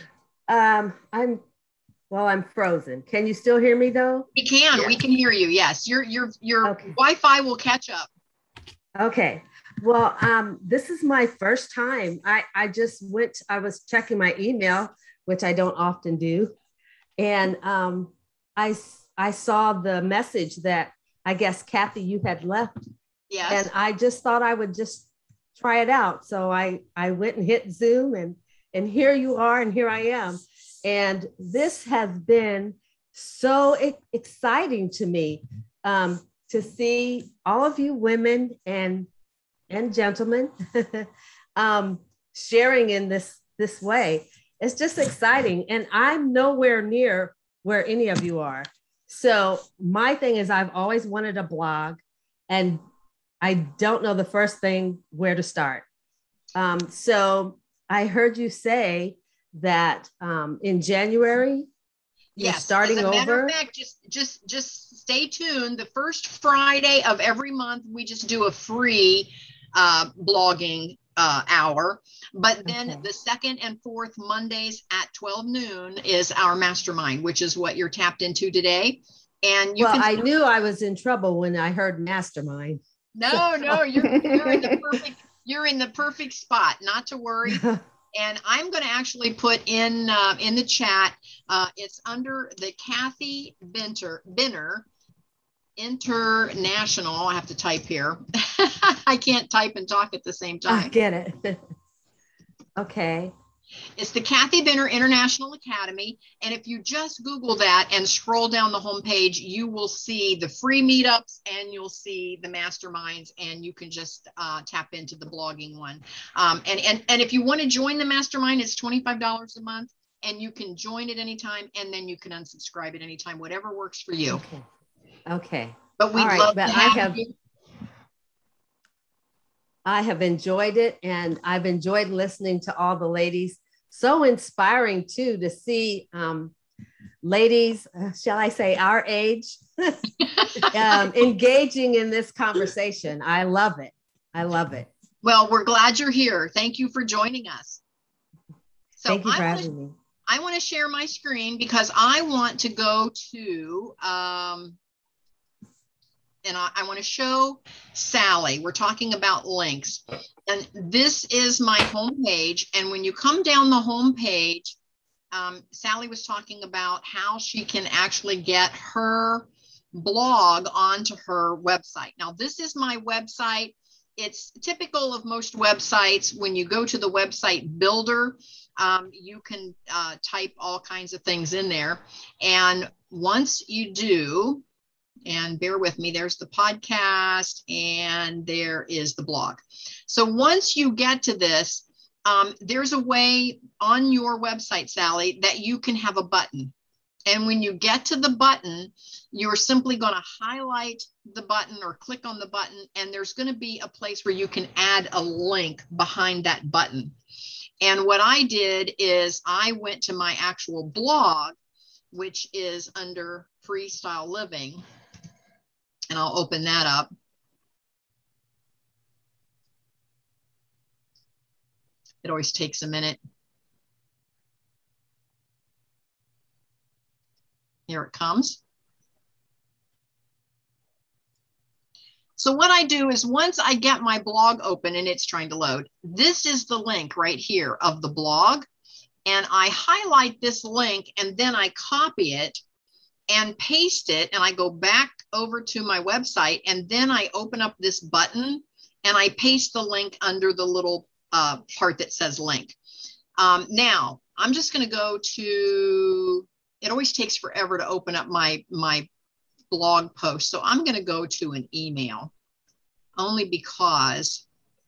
Um, I'm, well, I'm frozen. Can you still hear me though? We can. Yeah. We can hear you. Yes. Your, your, your Okay. Wi-Fi will catch up. Okay. Well, um, this is my first time. I, I just went, I was checking my email, which I don't often do. And um, I, I saw the message that I guess, Kathy, you had left. Yes. And I just thought I would just try it out. So I, I went and hit Zoom, and, and here you are, and here I am. And this has been so e- exciting to me um, to see all of you women and, and gentlemen um, sharing in this, this way. It's just exciting. And I'm nowhere near where any of you are. So my thing is, I've always wanted a blog, and I don't know the first thing where to start. Um, so I heard you say that um, in January, you're yes. starting As a matter over. of fact, just, just, just stay tuned. The first Friday of every month, we just do a free uh, blogging uh, hour. But then Okay. the second and fourth Mondays at twelve noon is our mastermind, which is what you're tapped into today. And you Well, can. I knew I was in trouble when I heard mastermind. No, no, you're you're in the perfect you're in the perfect spot. Not to worry. And I'm going to actually put in uh, in the chat. Uh, it's under the Kathy Benter Benner International. I have to type here. I can't type and talk at the same time. I get it. Okay. It's the Kathy Benner International Academy. And if you just Google that and scroll down the homepage, you will see the free meetups and you'll see the masterminds, and you can just uh, tap into the blogging one. Um, and, and, and if you want to join the mastermind, it's twenty-five dollars a month, and you can join at any time, and then you can unsubscribe at any time, whatever works for you. Okay. Okay. But we'd All right, love but to I have, have- you. I have enjoyed it, and I've enjoyed listening to all the ladies. So inspiring too, to see um, ladies, uh, shall I say our age, um, engaging in this conversation. I love it. I love it. Well, we're glad you're here. Thank you for joining us. So Thank you for I wanna, having me. I want to share my screen because I want to go to, um, and I, I want to show Sally. We're talking about links. And this is my homepage. And when you come down the homepage, um, Sally was talking about how she can actually get her blog onto her website. Now, this is my website. it's typical of most websites. When you go to the website builder, um, you can uh, type all kinds of things in there. And once you do, and bear with me, there's the podcast and there is the blog. So once you get to this, um, there's a way on your website, Sally, that you can have a button. And when you get to the button, you're simply going to highlight the button or click on the button, and there's going to be a place where you can add a link behind that button. And what I did is I went to my actual blog, which is under Freestyle Living, and I'll open that up. It always takes a minute. Here it comes. So what I do is once I get my blog open and it's trying to load, this is the link right here of the blog. And I highlight this link and then I copy it and paste it. And I go back over to my website and then I open up this button and I paste the link under the little uh, part that says link. Um, now I'm just going to go to, it always takes forever to open up my, my blog post. So I'm going to go to an email only because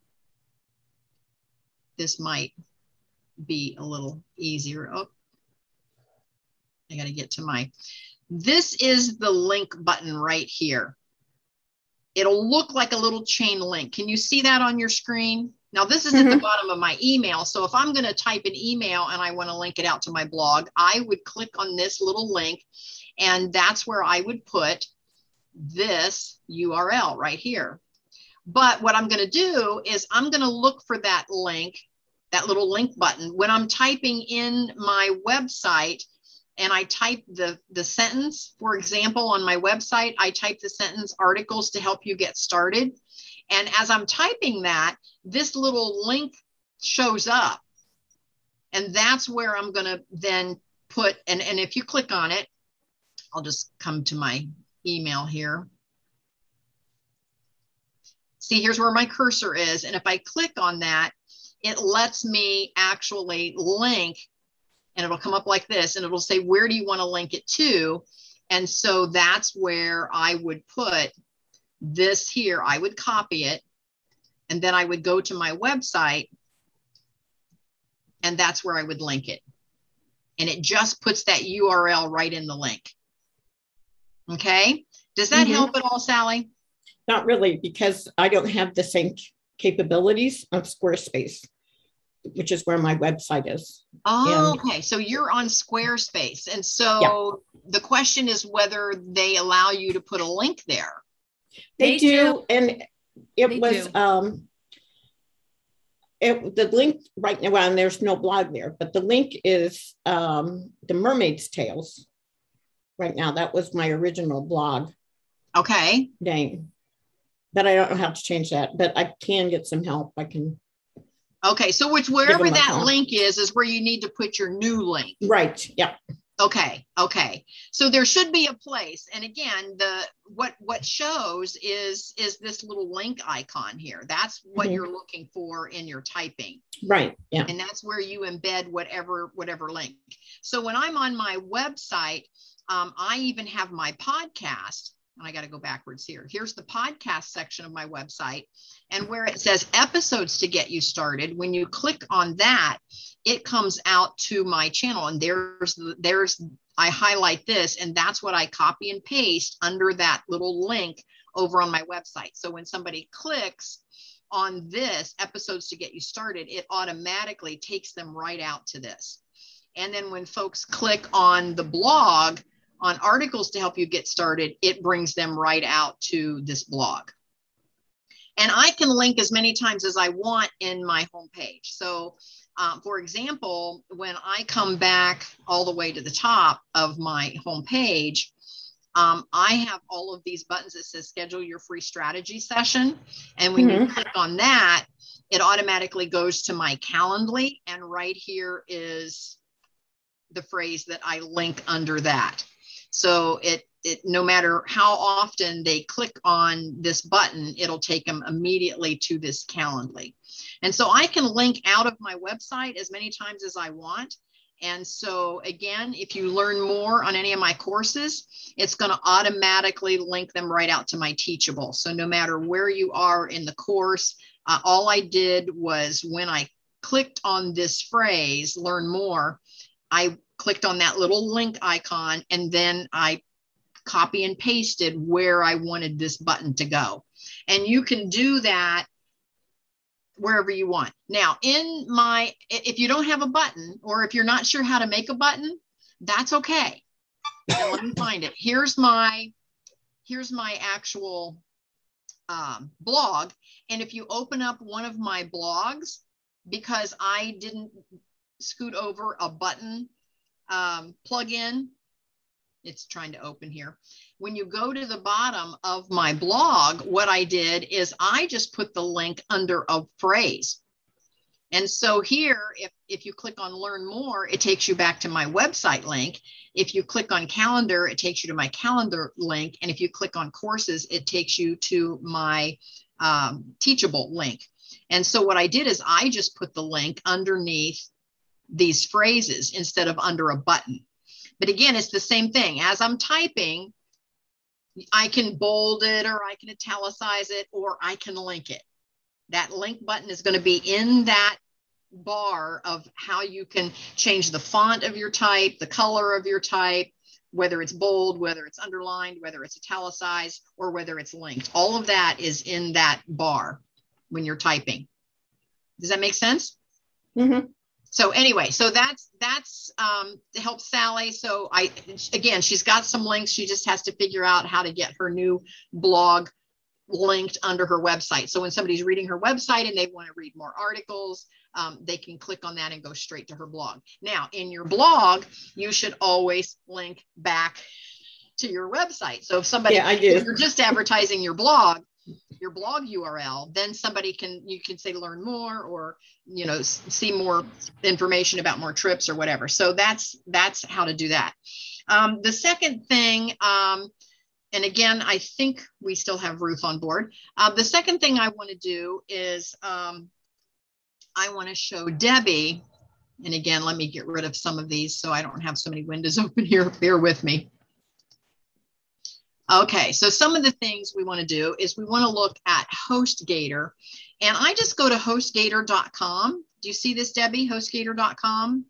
this might be a little easier. Oh, I got to get to my, this is the link button right here. It'll look like a little chain link. Can you see that on your screen? Now this is mm-hmm. at the bottom of my email. So if I'm going to type an email and I want to link it out to my blog, I would click on this little link and that's where I would put this U R L right here. But what I'm going to do is I'm going to look for that link, that little link button. When I'm typing in my website and I type the, the sentence, for example, on my website, I type the sentence articles to help you get started. And as I'm typing that, this little link shows up. And that's where I'm going to then put, and, and if you click on it, I'll just come to my email here. See, here's where my cursor is. And if I click on that, it lets me actually link, and it'll come up like this, and it'll say, where do you want to link it to? And so that's where I would put this here. I would copy it, and then I would go to my website, and that's where I would link it. And it just puts that U R L right in the link. Okay. Does that mm-hmm. help at all, Sally? Not really, because I don't have the same capabilities of Squarespace, which is where my website is. Oh, and, okay. So you're on Squarespace. And so yeah. the question is whether they allow you to put a link there. They, they do, do. And it they was, do. um, it, the link right now, and there's no blog there, but the link is um, the Mermaid's Tales. Right now, that was my original blog. Okay. Name. But I don't know how to change that, but I can get some help. I can. Okay. So which wherever that link is, is where you need to put your new link. Right. Yeah. Okay. Okay. So there should be a place. And again, the what what shows is is this little link icon here. That's what mm-hmm. you're looking for in your typing. Right. Yeah. And that's where you embed whatever whatever link. So when I'm on my website, um, I even have my podcast. And I got to go backwards here. Here's the podcast section of my website. And where it says episodes to get you started, when you click on that, it comes out to my channel. And there's, there's, I highlight this, and that's what I copy and paste under that little link over on my website. So when somebody clicks on this episodes to get you started, it automatically takes them right out to this. And then when folks click on the blog, on articles to help you get started, it brings them right out to this blog. And I can link as many times as I want in my homepage. So um, for example, when I come back all the way to the top of my homepage, um, I have all of these buttons that says schedule your free strategy session. And when mm-hmm. you click on that, it automatically goes to my Calendly. And right here is the phrase that I link under that. So it it, no matter how often they click on this button, it'll take them immediately to this Calendly. And so I can link out of my website as many times as I want. And so again, if you learn more on any of my courses, it's going to automatically link them right out to my Teachable. So no matter where you are in the course, uh, all I did was when I clicked on this phrase, learn more, I clicked on that little link icon, and then I copy and pasted where I wanted this button to go. And you can do that wherever you want. Now, in my, if you don't have a button, or if you're not sure how to make a button, that's okay. Now, let me find it. Here's my, here's my actual um, blog. And if you open up one of my blogs, because I didn't scoot over a button um, plug-in, it's trying to open here. When you go to the bottom of my blog, what I did is I just put the link under a phrase. And so here, if, if you click on learn more, it takes you back to my website link. If you click on calendar, it takes you to my calendar link. And if you click on courses, it takes you to my um, Teachable link. And so what I did is I just put the link underneath these phrases instead of under a button. But again, it's the same thing. As I'm typing, I can bold it, or I can italicize it, or I can link it. That link button is going to be in that bar of how you can change the font of your type, the color of your type, whether it's bold, whether it's underlined, whether it's italicized, or whether it's linked. All of that is in that bar when you're typing. Does that make sense? Mm-hmm. So anyway, so that's that's um, to help Sally. So I, again, she's got some links. She just has to figure out how to get her new blog linked under her website. So when somebody's reading her website and they want to read more articles, um, they can click on that and go straight to her blog. Now, in your blog, you should always link back to your website. So if somebody, yeah, I do. if you're just advertising your blog, your blog U R L, then somebody can, you can say learn more, or, you know, see more information about more trips or whatever. So that's, that's how to do that. Um, the second thing, um, and again, I think we still have Ruth on board. Uh, the second thing I want to do is um, I want to show Debbie, and again, let me get rid of some of these so I don't have so many windows open here. Bear with me. Okay, so some of the things we want to do is we want to look at HostGator, and I just go to HostGator dot com. Do you see this, Debbie? HostGator dot com.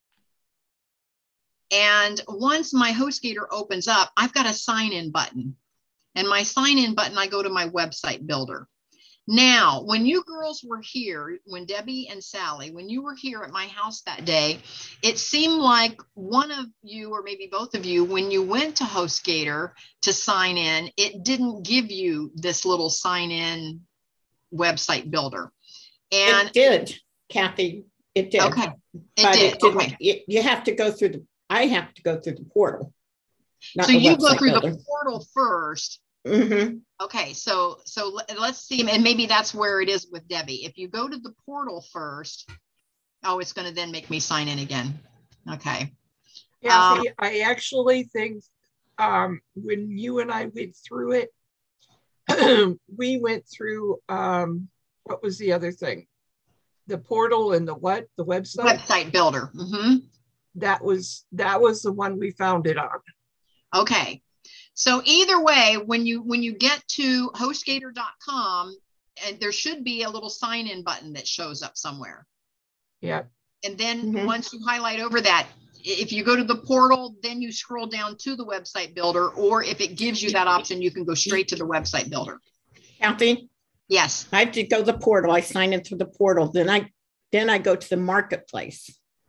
And once my HostGator opens up, I've got a sign in button, and my sign in button, I go to my website builder. Now, when you girls were here, when Debbie and Sally, when you were here at my house that day, it seemed like one of you, or maybe both of you, when you went to HostGator to sign in, it didn't give you this little sign in website builder. And it did, Kathy. It did. Okay. It but did. It didn't, okay. You, you have to go through the, I have to go through the portal. So you go through builder. the portal first. Mm-hmm. Okay, so so let's see, and maybe that's where it is with Debbie. If you go to the portal first, oh, it's going to then make me sign in again. Okay. Yeah, um, I actually think um, when you and I went through it, we went through, um, what was the other thing? The portal and the what? The website? Website builder. Mm-hmm. That was, that was the one we found it on. Okay. So either way, when you when you get to HostGator dot com, and there should be a little sign in button that shows up somewhere. Yeah. And then Mm-hmm. once you highlight over that, if you go to the portal, then you scroll down to the website builder, or if it gives you that option, you can go straight to the website builder. Kathy? Yes. I have to go to the portal. I sign in through the portal. Then I then I go to the marketplace.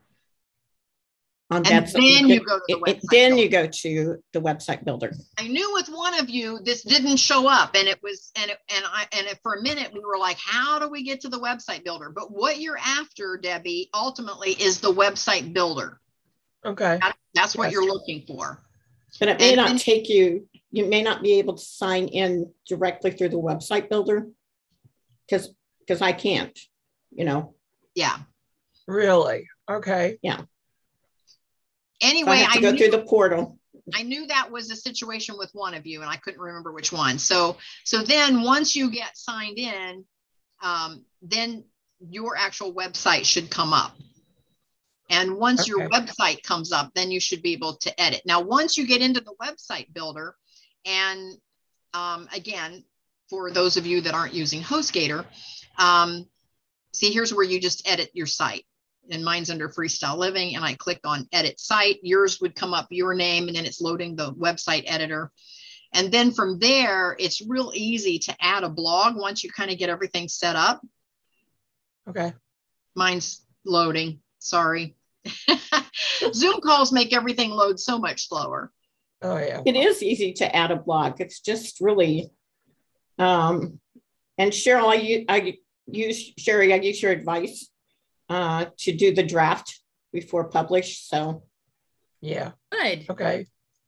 And then you go to the website. Then you go to the website builder. I knew with one of you this didn't show up, and it was and it, and I and it, for a minute we were like, how do we get to the website builder? But what you're after, Debbie, ultimately is the website builder. Okay. That, that's what Yes. you're looking for. But it may And not then- take you, you may not be able to sign in directly through the website builder because because I can't, you know. Yeah. Really? Okay. Yeah. Anyway, I have to I go knew, through the portal. I knew that was a situation with one of you, and I couldn't remember which one. So, so then once you get signed in, um, then your actual website should come up. And once Okay. your website comes up, then you should be able to edit. Now, once you get into the website builder, and um, again, for those of you that aren't using HostGator, um, see, here's where you just edit your site. And mine's under Freestyle Living, and I click on edit site. Yours would come up, your name, and then it's loading the website editor. And then from there, it's real easy to add a blog once you kind of get everything set up. Okay. Mine's loading, sorry. Zoom calls make everything load so much slower. Oh yeah. It is easy to add a blog. It's just really, um, and Cheryl, I, I use, Sherry, I use your advice uh, to do the draft before publish. So Yeah. Good. Okay.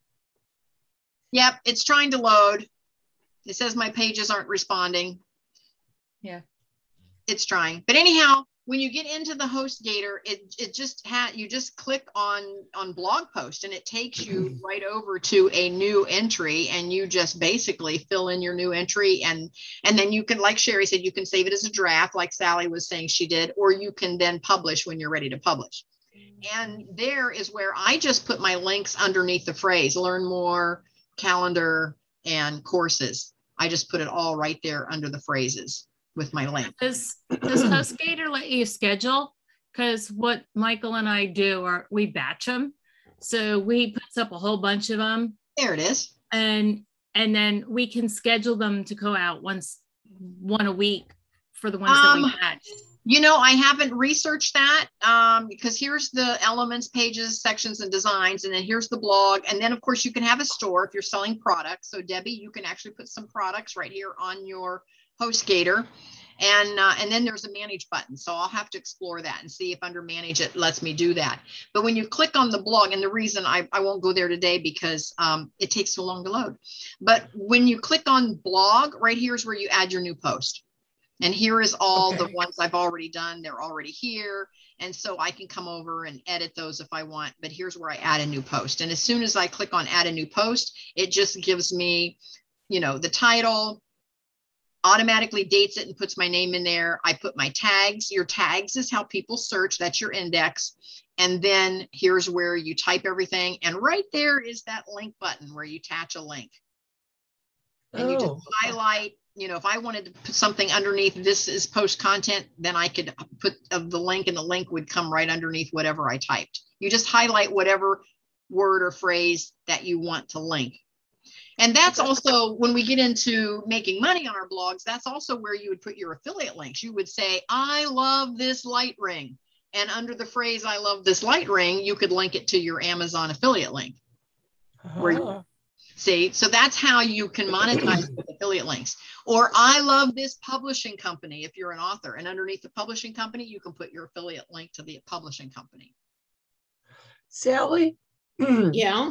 Yep, it's trying to load. It says my pages aren't responding. Yeah. It's trying. But anyhow, when you get into the HostGator, it, it just had, you just click on, on blog post, and it takes you right over to a new entry, and you just basically fill in your new entry. And, and then you can, like Sherry said, you can save it as a draft, like Sally was saying she did, or you can then publish when you're ready to publish. And there is where I just put my links underneath the phrase, learn more, calendar, and courses. I just put it all right there under the phrases with my link. Does, does HostGator let you schedule? Because what Michael and I do are we batch them. So we puts up a whole bunch of them. There it is. And and then we can schedule them to go out once, one a week for the ones Um, that we batched. You know, I haven't researched that um, because here's the elements, pages, sections, and designs, and then here's the blog. And then, of course, you can have a store if you're selling products. So, Debbie, you can actually put some products right here on your HostGator. And, uh, and then there's a manage button. So I'll have to explore that and see if under manage it lets me do that. But when you click on the blog, and the reason I, I won't go there today because um, it takes so long to load. But when you click on blog, right here is where you add your new post. And here is all Okay. the ones I've already done. They're already here. And so I can come over and edit those if I want, but here's where I add a new post. And as soon as I click on add a new post, it just gives me, you know, the title, automatically dates it and puts my name in there. I put my tags. Your tags is how people search. That's your index. And then here's where you type everything. And right there is that link button where you attach a link. And you just Oh. highlight, you know, if I wanted to put something underneath, this is post content, then I could put uh, the link, and the link would come right underneath whatever I typed. You just highlight whatever word or phrase that you want to link. And that's also when we get into making money on our blogs, that's also where you would put your affiliate links. You would say, I love this light ring. And under the phrase, I love this light ring, you could link it to your Amazon affiliate link. Where you, Ah. see, so that's how you can monetize with affiliate links. Or I love this publishing company if you're an author, and underneath the publishing company, you can put your affiliate link to the publishing company. Sally, yeah.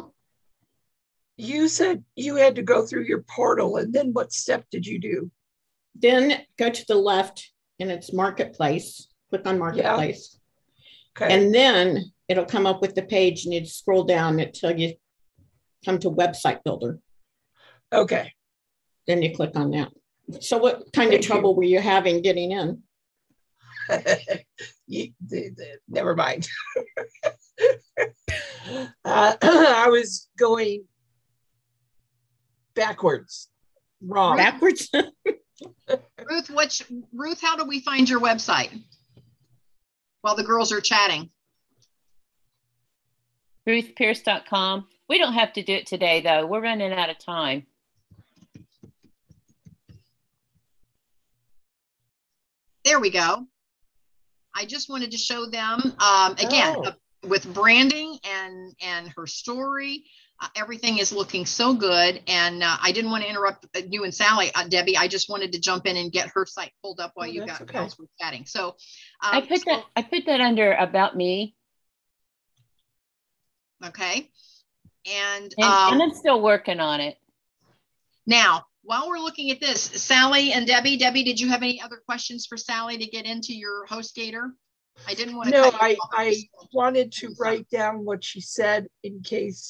you said you had to go through your portal, and then what step did you do? Then go to the left and it's marketplace. Click on marketplace. Okay. And then it'll come up with the page, and you scroll down until you come to website builder. Okay. Then you click on that. So what kind Thank of trouble were you having getting in? you, the, the, never mind. uh, I was going backwards, wrong. Backwards? Ruth, what's, Ruth, how do we find your website while the girls are chatting? ruth pierce dot com. We don't have to do it today, though. We're running out of time. There we go. I just wanted to show them, um, again, Oh. uh, with branding and, and her story, uh, everything is looking so good. And uh, I didn't want to interrupt you and Sally, uh, Debbie. I just wanted to jump in and get her site pulled up while Oh, you that's got okay. girls were chatting. So um, I put that. I put that under about me, okay. And, and, um, and I'm still working on it. now, while we're looking at this, Sally and Debbie, Debbie, did you have any other questions for Sally to get into your HostGator? I didn't want to. No, cut you I, off. I wanted to write down what she said in case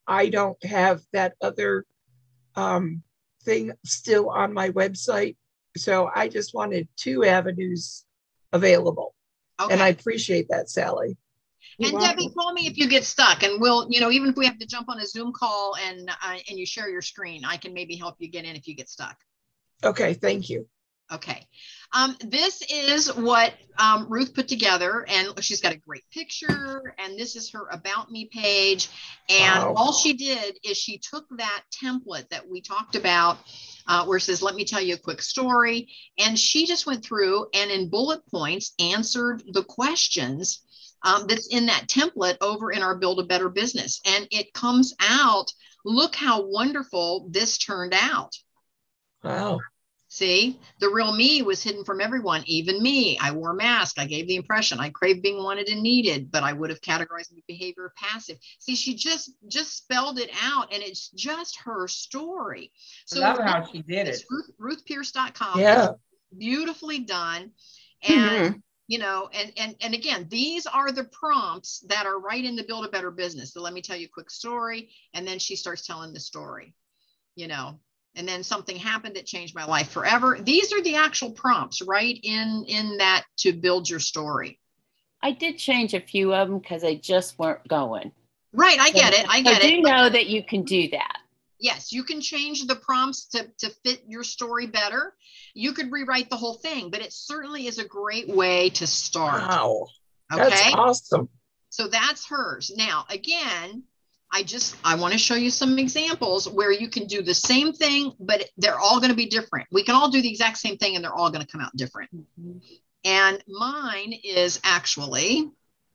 I don't have that other um, thing still on my website. So I just wanted two avenues available. Okay. And I appreciate that, Sally. And You're Debbie, welcome. call me if you get stuck, and we'll, you know, even if we have to jump on a Zoom call and uh, and you share your screen, I can maybe help you get in if you get stuck. Okay, thank you. Okay, um, this is what um, Ruth put together, and she's got a great picture, and this is her About Me page. And Wow. all she did is she took that template that we talked about, uh, where it says, let me tell you a quick story. And she just went through and in bullet points answered the questions um, that's in that template over in our Build a Better Business. And it comes out, look how wonderful this turned out. Wow. See, the real me was hidden from everyone, even me. I wore a mask. I gave the impression I craved being wanted and needed, but I would have categorized the behavior of passive. See, she just just spelled it out, and it's just her story. So I love how she did it's it. Ruth, ruth pierce dot com. Yeah. It's beautifully done. And Mhm. you know, and and and again, these are the prompts that are right in the Build a Better Business. So let me tell you a quick story, and then she starts telling the story, you know. And then something happened that changed my life forever. These are the actual prompts right in, in that to build your story. I did change a few of them because they just weren't going. Right. I So, get it. I get so it. do know that you can do that. Yes, you can change the prompts to, to fit your story better. You could rewrite the whole thing, but it certainly is a great way to start. Wow. Okay. That's awesome. So that's hers. Now, again, I just, I want to show you some examples where you can do the same thing, but they're all going to be different. We can all do the exact same thing and they're all going to come out different. Mm-hmm. And mine is actually,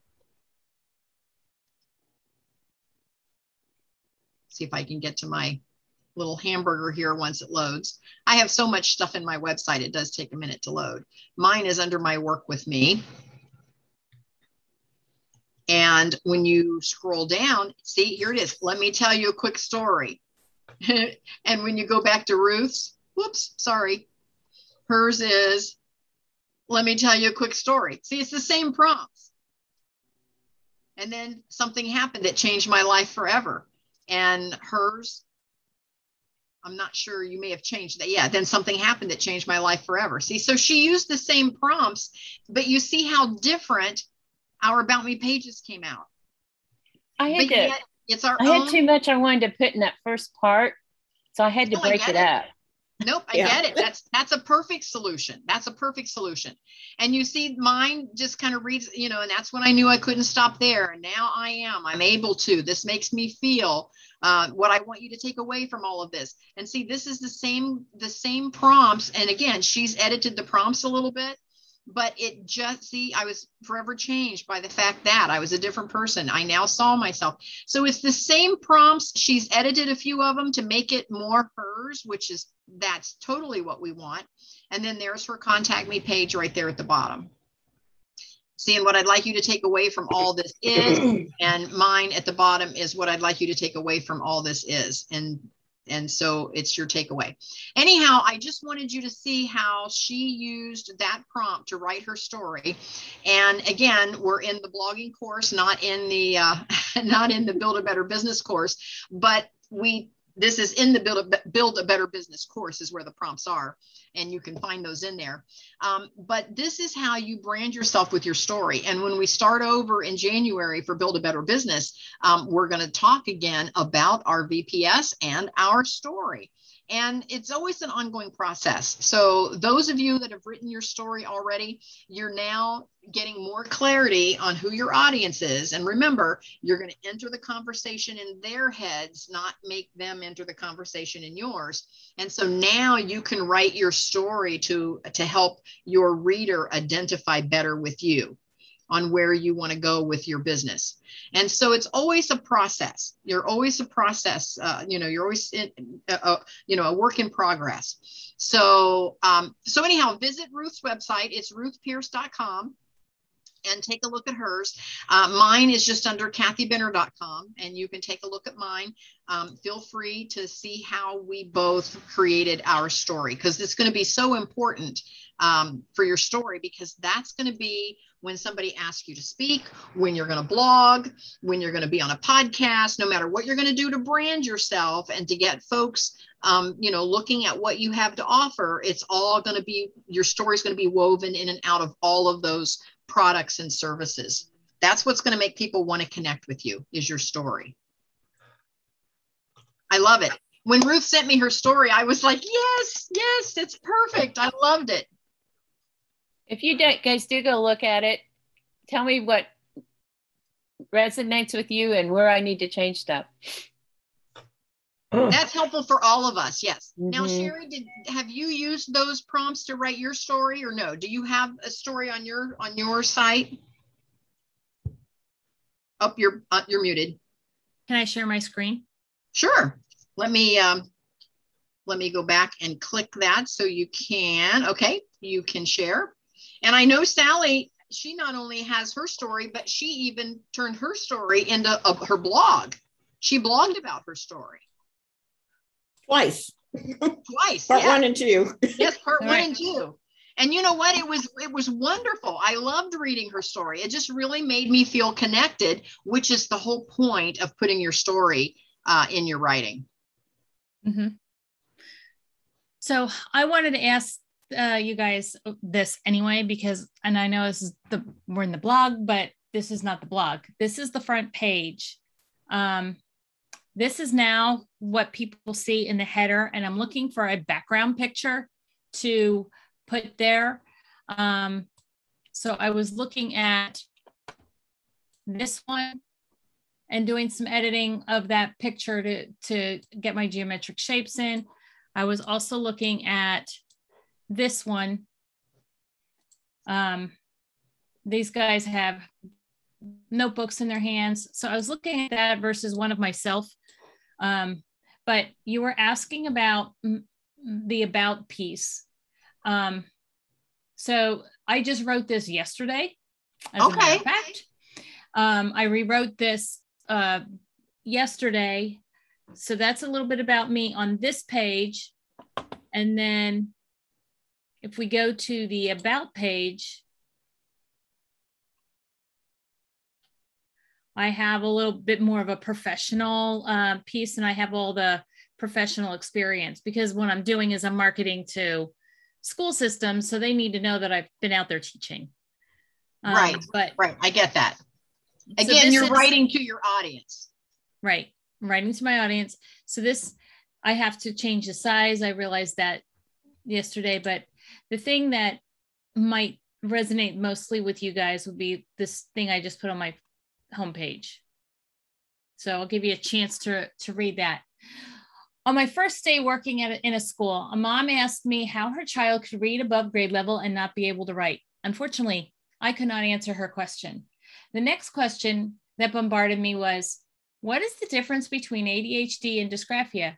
see if I can get to my little hamburger here once it loads. I have so much stuff in my website, it does take a minute to load. Mine is under my Work With Me. And when you scroll down, see, here it is. Let me tell you a quick story. And when you go back to Ruth's, whoops, sorry. Hers is, let me tell you a quick story. See, it's the same prompts. And then something happened that changed my life forever. And hers, I'm not sure, you may have changed that. Yeah, then something happened that changed my life forever. See, so she used the same prompts, but you see how different our About Me pages came out. I had but to, yet it's our I own. had too much I wanted to put in that first part. So I had to Oh, I break get it it. up. Nope, I Yeah. get it. That's that's a perfect solution. That's a perfect solution. And you see mine just kind of reads, you know, and that's when I knew I couldn't stop there. And now I am. I'm able to. This makes me feel uh, what I want you to take away from all of this. And see, this is the same, the same prompts. And again, she's edited the prompts a little bit. But it just, see, I was forever changed by the fact that I was a different person. I now saw myself. So it's the same prompts. She's edited a few of them to make it more hers, which is, that's totally what we want. And then there's her Contact Me page right there at the bottom. Seeing what I'd like you to take away from all this is, and mine at the bottom is what I'd like you to take away from all this is. And And so it's your takeaway. Anyhow, I just wanted you to see how she used that prompt to write her story. And again, we're in the blogging course, not in the uh, not in the Build a Better Business course, but we this is in the Build a, Build a Better Business course is where the prompts are, and you can find those in there. Um, but this is how you brand yourself with your story. And when we start over in January for Build a Better Business, um, we're going to talk again about our V P S and our story. And it's always an ongoing process. So those of you that have written your story already, you're now getting more clarity on who your audience is. And remember, you're going to enter the conversation in their heads, not make them enter the conversation in yours. And so now you can write your story to, to help your reader identify better with you on where you want to go with your business. And so it's always a process. You're always a process. Uh, you know, you're always, in, uh, uh, you know, a work in progress. So, um, so anyhow, visit Ruth's website. It's ruth pierce dot com. And take a look at hers. Uh, mine is just under kathy benner dot com, and you can take a look at mine. Um, feel free to see how we both created our story, because it's going to be so important um, for your story, because that's going to be when somebody asks you to speak, when you're going to blog, when you're going to be on a podcast, no matter what you're going to do to brand yourself and to get folks, um, you know, looking at what you have to offer, it's all going to be, your story is going to be woven in and out of all of those products and services. That's what's going to make people want to connect with you, is your story. I love it. When Ruth sent me her story, I was like, yes, yes, it's perfect. I loved it. If you guys do go look at it, tell me what resonates with you and where I need to change stuff. That's helpful for all of us. Yes. Mm-hmm. Now, Sherry, did have you used those prompts to write your story, or no? Do you have a story on your on your site? Oh, you're uh, you're muted. Can I share my screen? Sure. Let me um, let me go back and click that so you can. Okay, you can share. And I know Sally, she not only has her story, but she even turned her story into a, her blog. She blogged about her story. Twice. Twice. Part yeah. one and two. Yes, part All one right. and two. And you know what? It was it was wonderful. I loved reading her story. It just really made me feel connected, which is the whole point of putting your story uh, in your writing. Mm-hmm. So I wanted to ask uh, you guys this anyway, because, and I know this is the, we're in the blog, but this is not the blog. This is the front page. Um, this is now what people see in the header, and I'm looking for a background picture to put there. Um, so I was looking at this one and doing some editing of that picture to, to get my geometric shapes in. I was also looking at this one. Um, these guys have notebooks in their hands. So I was looking at that versus one of myself. Um, but you were asking about the about piece. Um, so I just wrote this yesterday, as okay. a matter of fact. Um, I rewrote this uh, yesterday. So that's a little bit about me on this page. And then if we go to the about page, I have a little bit more of a professional uh, piece, and I have all the professional experience, because what I'm doing is I'm marketing to school systems. So they need to know that I've been out there teaching. Um, right. But right. I get that. Again, so you're is, writing to your audience. Right. I'm writing to my audience. So this, I have to change the size. I realized that yesterday, but the thing that might resonate mostly with you guys would be this thing I just put on my homepage. So I'll give you a chance to, to read that. On my first day working at a, in a school, a mom asked me how her child could read above grade level and not be able to write. Unfortunately, I could not answer her question. The next question that bombarded me was, what is the difference between A D H D and dysgraphia?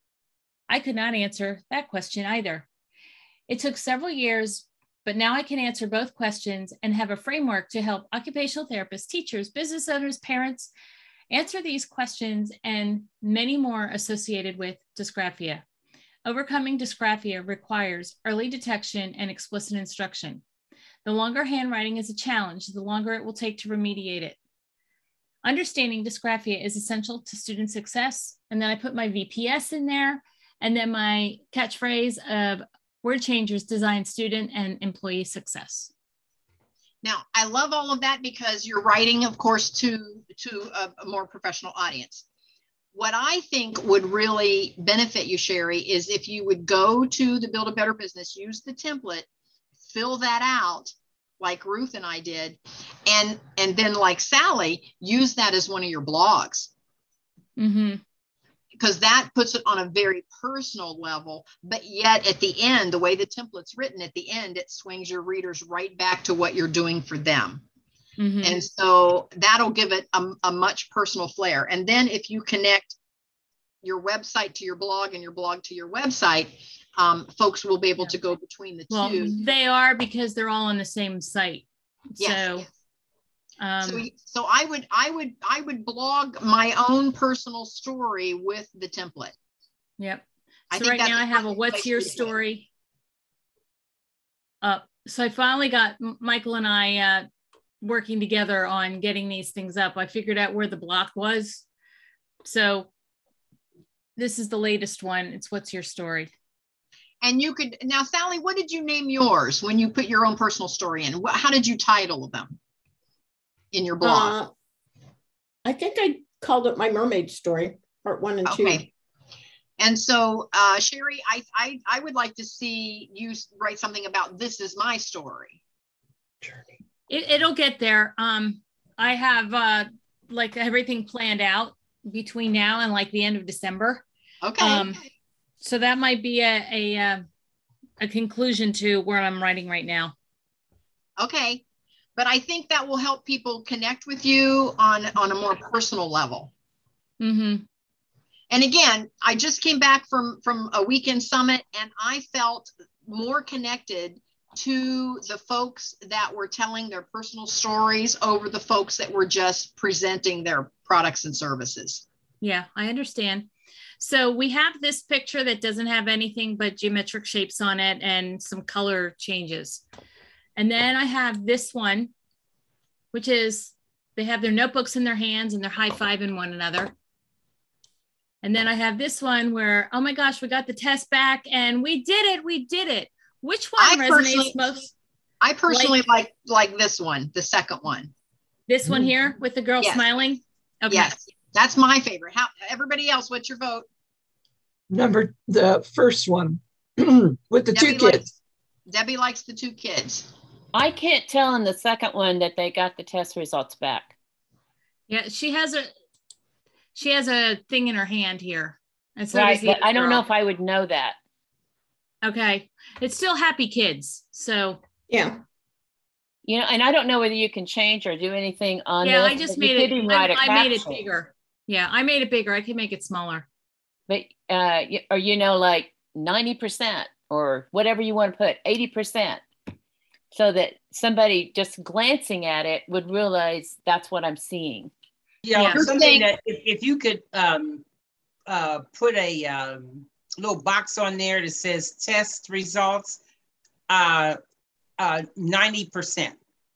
I could not answer that question either. It took several years, but now I can answer both questions and have a framework to help occupational therapists, teachers, business owners, parents answer these questions and many more associated with dysgraphia. Overcoming dysgraphia requires early detection and explicit instruction. The longer handwriting is a challenge, the longer it will take to remediate it. Understanding dysgraphia is essential to student success. And then I put my V P S in there, and then my catchphrase of Word Changers design student and employee success. Now, I love all of that because you're writing, of course, to, to a, a more professional audience. What I think would really benefit you, Sherry, is if you would go to the Build a Better Business, use the template, fill that out like Ruth and I did, and, and then like Sally, use that as one of your blogs. Mm-hmm. Because that puts it on a very personal level, but yet at the end, the way the template's written, at the end, it swings your readers right back to what you're doing for them. Mm-hmm. And so that'll give it a, a much personal flair. And then if you connect your website to your blog and your blog to your website, um, folks will be able yeah. to go between the well, two. They are, because they're all on the same site. Yes, so. Yes. Um, so, so I would, I would, I would blog my own personal story with the template. Yep. I so think right now I have a, what's your story up. So I finally got Michael and I uh, working together on getting these things up. I figured out where the block was. So this is the latest one. It's What's Your Story? And you could, now, Sally, what did you name yours when you put your own personal story in? How did you title them in your blog? Uh, I think I called it My Mermaid Story, part one and two. Okay. And so, uh, Sherry, I, I, I would like to see you write something about This Is My Story. Journey. It, it'll get there. Um, I have uh, like everything planned out between now and like the end of December. Okay. Um, so that might be a, a, uh, a conclusion to where I'm writing right now. Okay. But I think that will help people connect with you on, on a more personal level. Mm-hmm. And again, I just came back from, from a weekend summit, and I felt more connected to the folks that were telling their personal stories over the folks that were just presenting their products and services. Yeah, I understand. So we have this picture that doesn't have anything but geometric shapes on it and some color changes. And then I have this one, which is they have their notebooks in their hands and they're high-fiving one another. And then I have this one where, oh my gosh, we got the test back and we did it. We did it. Which one I resonates most? I personally like, like like this one, the second one. This one here with the girl Yes. smiling? Okay. Yes, that's my favorite. How, everybody else, what's your vote? Number, the first one with the Debbie two likes, kids. Debbie likes the two kids. I can't tell in the second one that they got the test results back. Yeah, she has a she has a thing in her hand here. And so Right, does the but I don't girl. know if I would know that. Okay. It's still happy kids. So Yeah. You know, and I don't know whether you can change or do anything on yeah, this. I just but made you it. didn't I, write a I made it caption. bigger. Yeah, I made it bigger. I can make it smaller. But uh, y- or you know, like ninety percent or whatever you want to put, eighty percent, so that somebody just glancing at it would realize that's what I'm seeing. Yeah, Yeah. something that if, if you could um, uh, put a um, little box on there that says test results, uh, uh, ninety percent.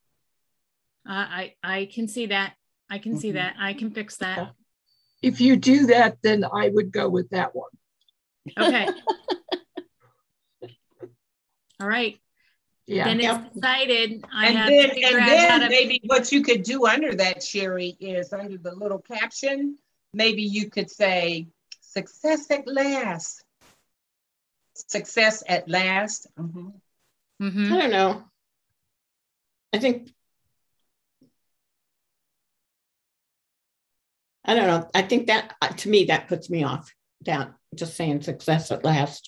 Uh, I I can see that. I can see Mhm. that. I can fix that. If you do that, then I would go with that one. Okay. All right. Yeah. Then it's Yep. decided. I And have then, to figure and out how then to. maybe what you could do under that, Sherry, is under the little caption, maybe you could say, success at last. Success at last. Mhm. Mhm. I don't know. I think, I don't know. I think that, uh, to me, that puts me off. That just saying success at last.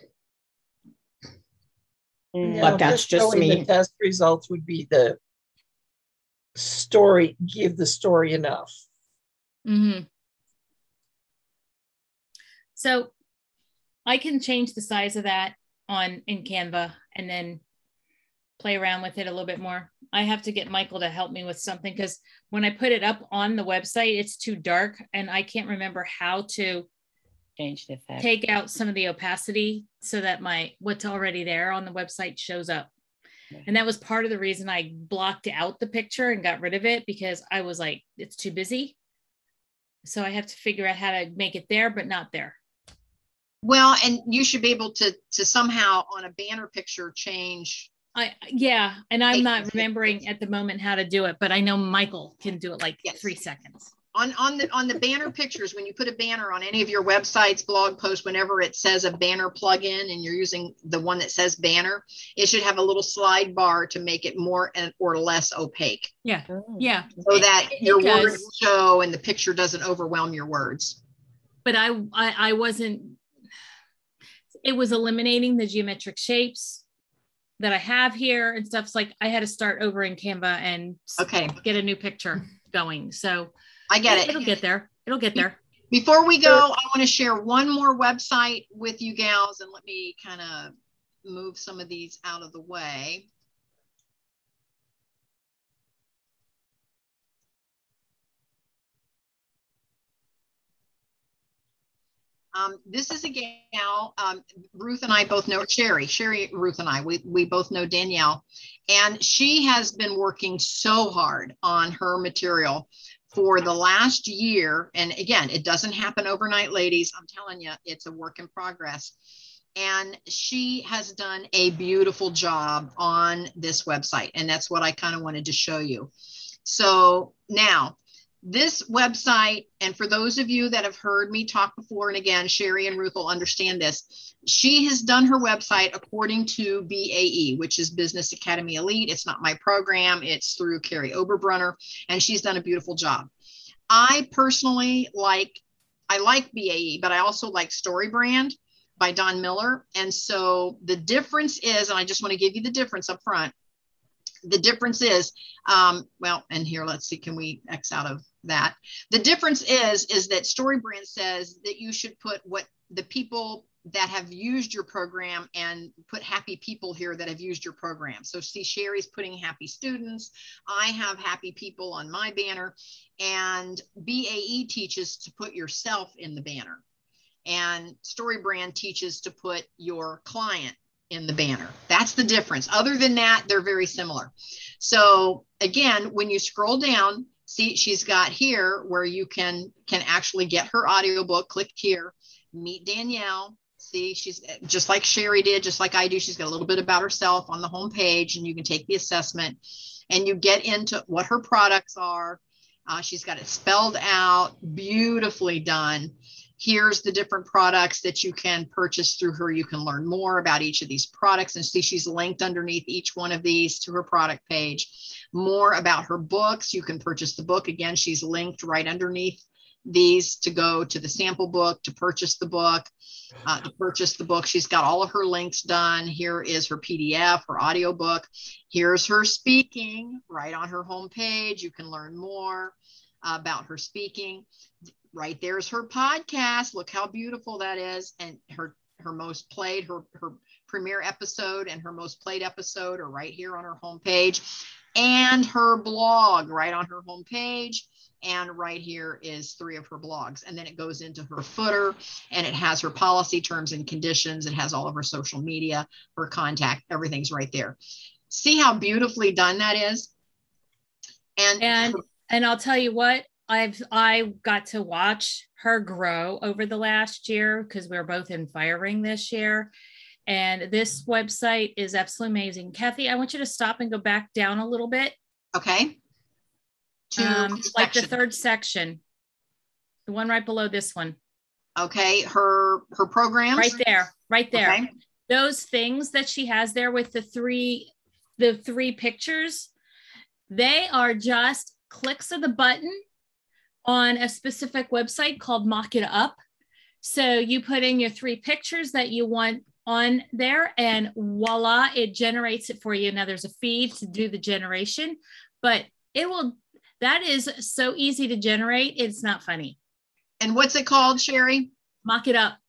Mm. But that's just showing me. The test results would be the story, give the story enough. Mm-hmm. So I can change the size of that on in Canva and then play around with it a little bit more. I have to get Michael to help me with something because when I put it up on the website, it's too dark and I can't remember how to Change the effect. take out some of the opacity so that my what's already there on the website shows up. And that was part of the reason I blocked out the picture and got rid of it because I was like, it's too busy. So I have to figure out how to make it there, but not there. Well, and you should be able to, to somehow on a banner picture change. I, yeah. And I'm Hey, not hey, remembering at the moment how to do it, but I know Michael can do it like Yes. three seconds. On, on the on the banner pictures, when you put a banner on any of your websites, blog posts, whenever it says a banner plugin and you're using the one that says banner, it should have a little slide bar to make it more and or less opaque Yeah. Oh. Yeah. so that It- it your does. words will show and the picture doesn't overwhelm your words. But I, I, I wasn't, it was eliminating the geometric shapes that I have here and stuff. It's like I had to start over in Canva and s- Okay, get a new picture going. So I get it. it'll get there. It'll get there. Before we go, I want to share one more website with you gals, and let me kind of move some of these out of the way. Um, this is a gal, um, Ruth and I both know, Sherry, Sherry, Ruth and I, we, we both know Danielle, and she has been working so hard on her material for the last year. And again, it doesn't happen overnight, ladies. I'm telling you, it's a work in progress. And she has done a beautiful job on this website. And that's what I kind of wanted to show you. So now, this website, and for those of you that have heard me talk before, and again, Sherry and Ruth will understand this, she has done her website according to B A E, which is Business Academy Elite. It's not my program. It's through Carrie Oberbrunner, and she's done a beautiful job. I personally like, I like B A E, but I also like StoryBrand by Don Miller. And so the difference is, and I just want to give you the difference up front. The difference is, um, well, and here, let's see, can we X out of that? The difference is, is that StoryBrand says that you should put what the people that have used your program and put happy people here that have used your program. So see, Sherry's putting happy students. I have happy people on my banner, and B A E teaches to put yourself in the banner, and StoryBrand teaches to put your client in the banner. That's the difference. Other than that, they're very similar. So again, when you scroll down, see, she's got here where you can, can actually get her audiobook. Click here, meet Danielle. See, she's just like Sherry did, just like I do. She's got a little bit about herself on the home page, and you can take the assessment and you get into what her products are. Uh, she's got it spelled out, beautifully done. Here's the different products that you can purchase through her. You can learn more about each of these products, and see she's linked underneath each one of these to her product page. More about her books. You can purchase the book. Again, she's linked right underneath these to go to the sample book, to purchase the book, uh, to purchase the book. She's got all of her links done. Here is her P D F, her audiobook. Here's her speaking right on her homepage. You can learn more about her speaking. Right there's her podcast. Look how beautiful that is. And her her most played, her her premiere episode and her most played episode are right here on her homepage, and her blog right on her homepage. And right here is three of her blogs. And then it goes into her footer, and it has her policy, terms and conditions. It has all of her social media, her contact, everything's right there. See how beautifully done that is? And and, and I'll tell you what, I've I got to watch her grow over the last year, because we were both in firing this year. And this website is absolutely amazing. Kathy, I want you to stop and go back down a little bit. Okay. Um, like the third section, the one right below this one. Okay, her her programs. Right there, right there. Okay. Those things that she has there with the three, the three pictures, they are just clicks of the button on a specific website called Mock It Up. So you put in your three pictures that you want on there, and voila, it generates it for you. Now there's a feed to do the generation, but it will, that is so easy to generate. It's not funny. And what's it called, Sherry? Mock It Up.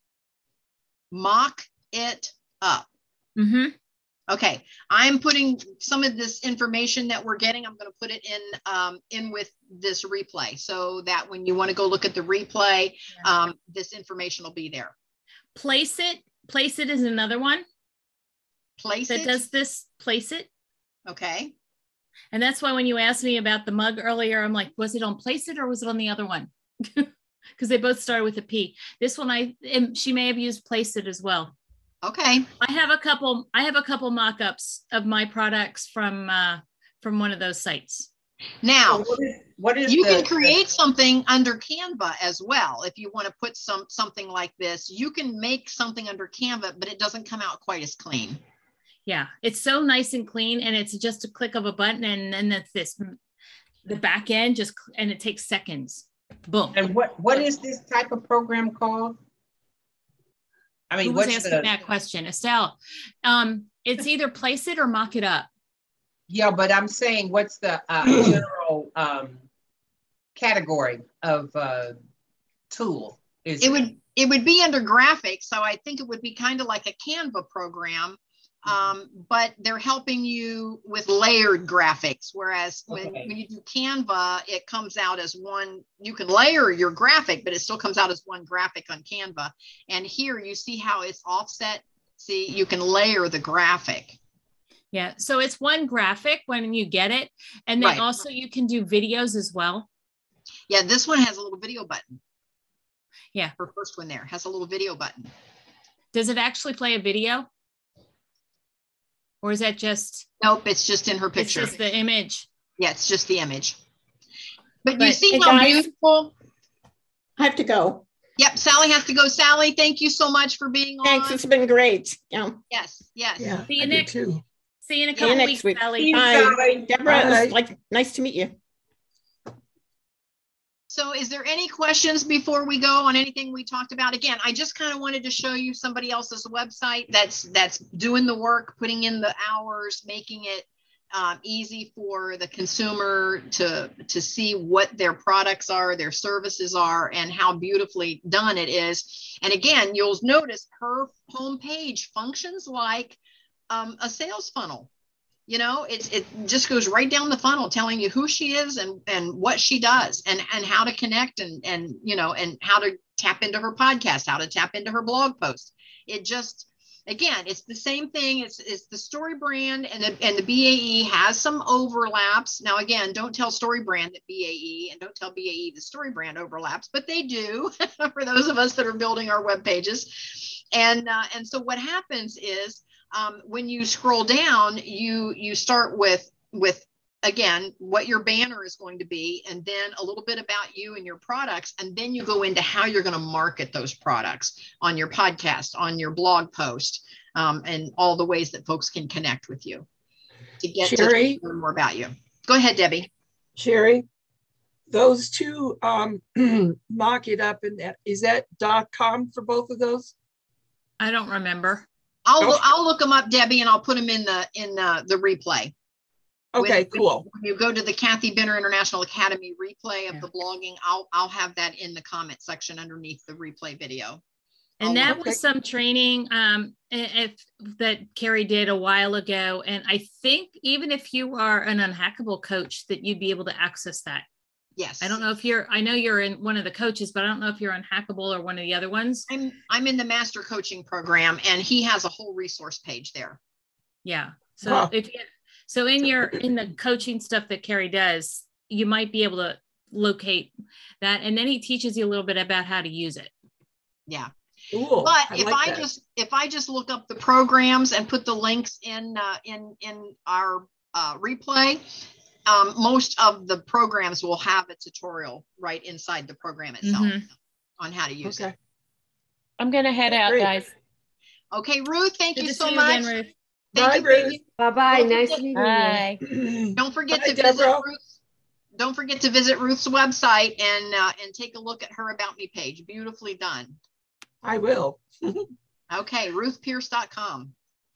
Mock It Up. Mm-hmm. Okay, I'm putting some of this information that we're getting, I'm going to put it in um, in with this replay, so that when you want to go look at the replay, um, this information will be there. Place It. Place It is another one. Place that It? does this. Place It. Okay. And that's why when you asked me about the mug earlier, I'm like, was it on Place It or was it on the other one? Because they both started with a P. This one, I she may have used Place It as well. Okay. I have a couple. I have a couple mock-ups of my products from uh, from one of those sites. Now, so what is, what is you the, can create the, something under Canva as well. If you want to put some something like this, you can make something under Canva, but it doesn't come out quite as clean. Yeah, it's so nice and clean, and it's just a click of a button, and then that's this. The back end just, and it takes seconds. Boom. And what what is this type of program called? I mean, Who was what's asking the, that question? Estelle. Um, it's either Place It or Mock It Up. Yeah, but I'm saying, what's the uh, general um, category of uh, tool? Is it would it would be under graphics, so I think it would be kind of like a Canva program, Um, but they're helping you with layered graphics. Whereas when, Okay. when you do Canva, it comes out as one, you can layer your graphic, but it still comes out as one graphic on Canva. And here you see how it's offset. See, you can layer the graphic. Yeah. So it's one graphic when you get it. And then Right. also you can do videos as well. Yeah, this one has a little video button. Yeah. Her first one there has a little video button. Does it actually play a video? Or is that just, Nope, it's just in her it's picture. just the image? Yeah, it's just the image. But, you But, see hey, how guys. beautiful? I have to go. Yep, Sally has to go. Sally, thank you so much for being Thanks. on. It's been great. Yeah. Yes, yes. Yeah, See you I do next- too. See you in a See you couple next weeks, week. Sally. Bye. Deborah, it Bye. was like nice to meet you. So is there any questions before we go on anything we talked about? Again, I just kind of wanted to show you somebody else's website that's that's doing the work, putting in the hours, making it um, easy for the consumer to, to see what their products are, their services are, and how beautifully done it is. And again, you'll notice her homepage functions like um, a sales funnel. You know, it's, it just goes right down the funnel telling you who she is and, and what she does and, and how to connect and, and, you know, and how to tap into her podcast, how to tap into her blog post. It just, again, it's the same thing. It's, it's the Story Brand and the, and the B A E has some overlaps. Now, again, don't tell Story Brand that B A E and don't tell B A E the Story Brand overlaps, but they do for those of us that are building our web pages. And, uh, and so what happens is, Um, when you scroll down, you you start with with again what your banner is going to be, and then a little bit about you and your products, and then you go into how you're going to market those products on your podcast, on your blog post, um, and all the ways that folks can connect with you to get Sherry? to learn more about you. Go ahead, Debbie. Sherry, those two um, mock it up, and that is that .com for both of those? I don't remember. I'll Okay. I'll look them up, Debbie, and I'll put them in the in the, the replay. Okay, When- cool. When you go to the Kathy Benner International Academy replay of Yeah. the blogging, I'll I'll have that in the comment section underneath the replay video. And Oh, that okay. was some training um, if, that Carrie did a while ago. And I think even if you are an Unhackable coach, that you'd be able to access that. Yes. I don't know if you're, I know you're in one of the coaches, but I don't know if you're Unhackable or one of the other ones. I'm I'm in the master coaching program, and he has a whole resource page there. Yeah. So Huh. if you, so in your, in the coaching stuff that Carrie does, you might be able to locate that. And then he teaches you a little bit about how to use it. Yeah. Cool. But I if like I that. just if I just look up the programs and put the links in uh, in in our uh, replay, um, most of the programs will have a tutorial right inside the program itself Mhm. on how to use Okay. it. I'm going to head out, Great. guys. Okay, Ruth, thank Good you to so see you much. again, Ruth. Thank Bye, you, Ruth. baby. Bye-bye. Don't Nice forget- meeting you. Bye. Don't forget Bye, to visit Deborah. Ruth. Don't forget to visit Ruth's website and uh, and take a look at her About Me page. Beautifully done. I will. Okay, ruth pierce dot com.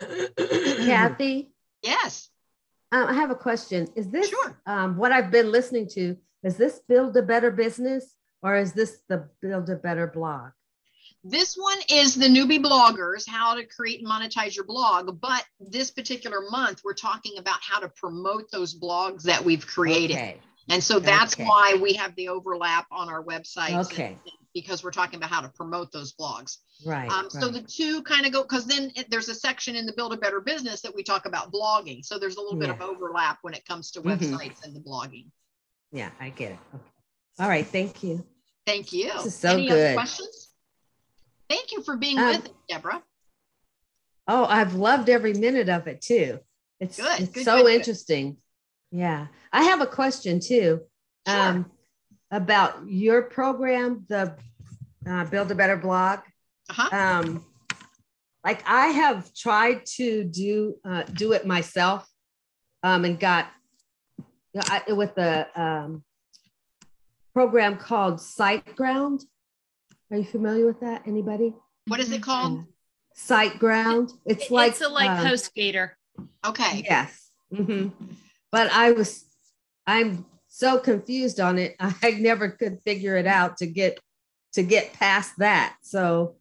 Kathy, Yes. um, I have a question. Is this Sure. um, what I've been listening to? Is this Build a Better Business or is this the Build a Better Blog? This one is the newbie bloggers, how to create and monetize your blog. But this particular month, we're talking about how to promote those blogs that we've created. Okay. And so that's Okay. why we have the overlap on our website. Okay. Because we're talking about how to promote those blogs. Right. Um, so right. the two kind of go, because then it, there's a section in the Build a Better Business that we talk about blogging. So there's a little bit of Yeah. overlap when it comes to Mhm. websites and the blogging. Yeah, I get it. Okay. All right. Thank you. Thank you. This is so Any other good. questions? Thank you for being Um, with us, Deborah. Oh, I've loved every minute of it too. It's, Good, it's good, so good, good. interesting. Yeah. I have a question too. Sure. Um, about your program, the uh, Build a Better Blog. Uh-huh. Um, like I have tried to do uh, do it myself, um, and got you know, I, with the um, program called SiteGround. Are you familiar with that? Anybody? What is it called? SiteGround. It's It- like it's a like um, HostGator. Okay. Yes. Mhm. But I was, I'm so confused on it. I never could figure it out to get, to get past that. So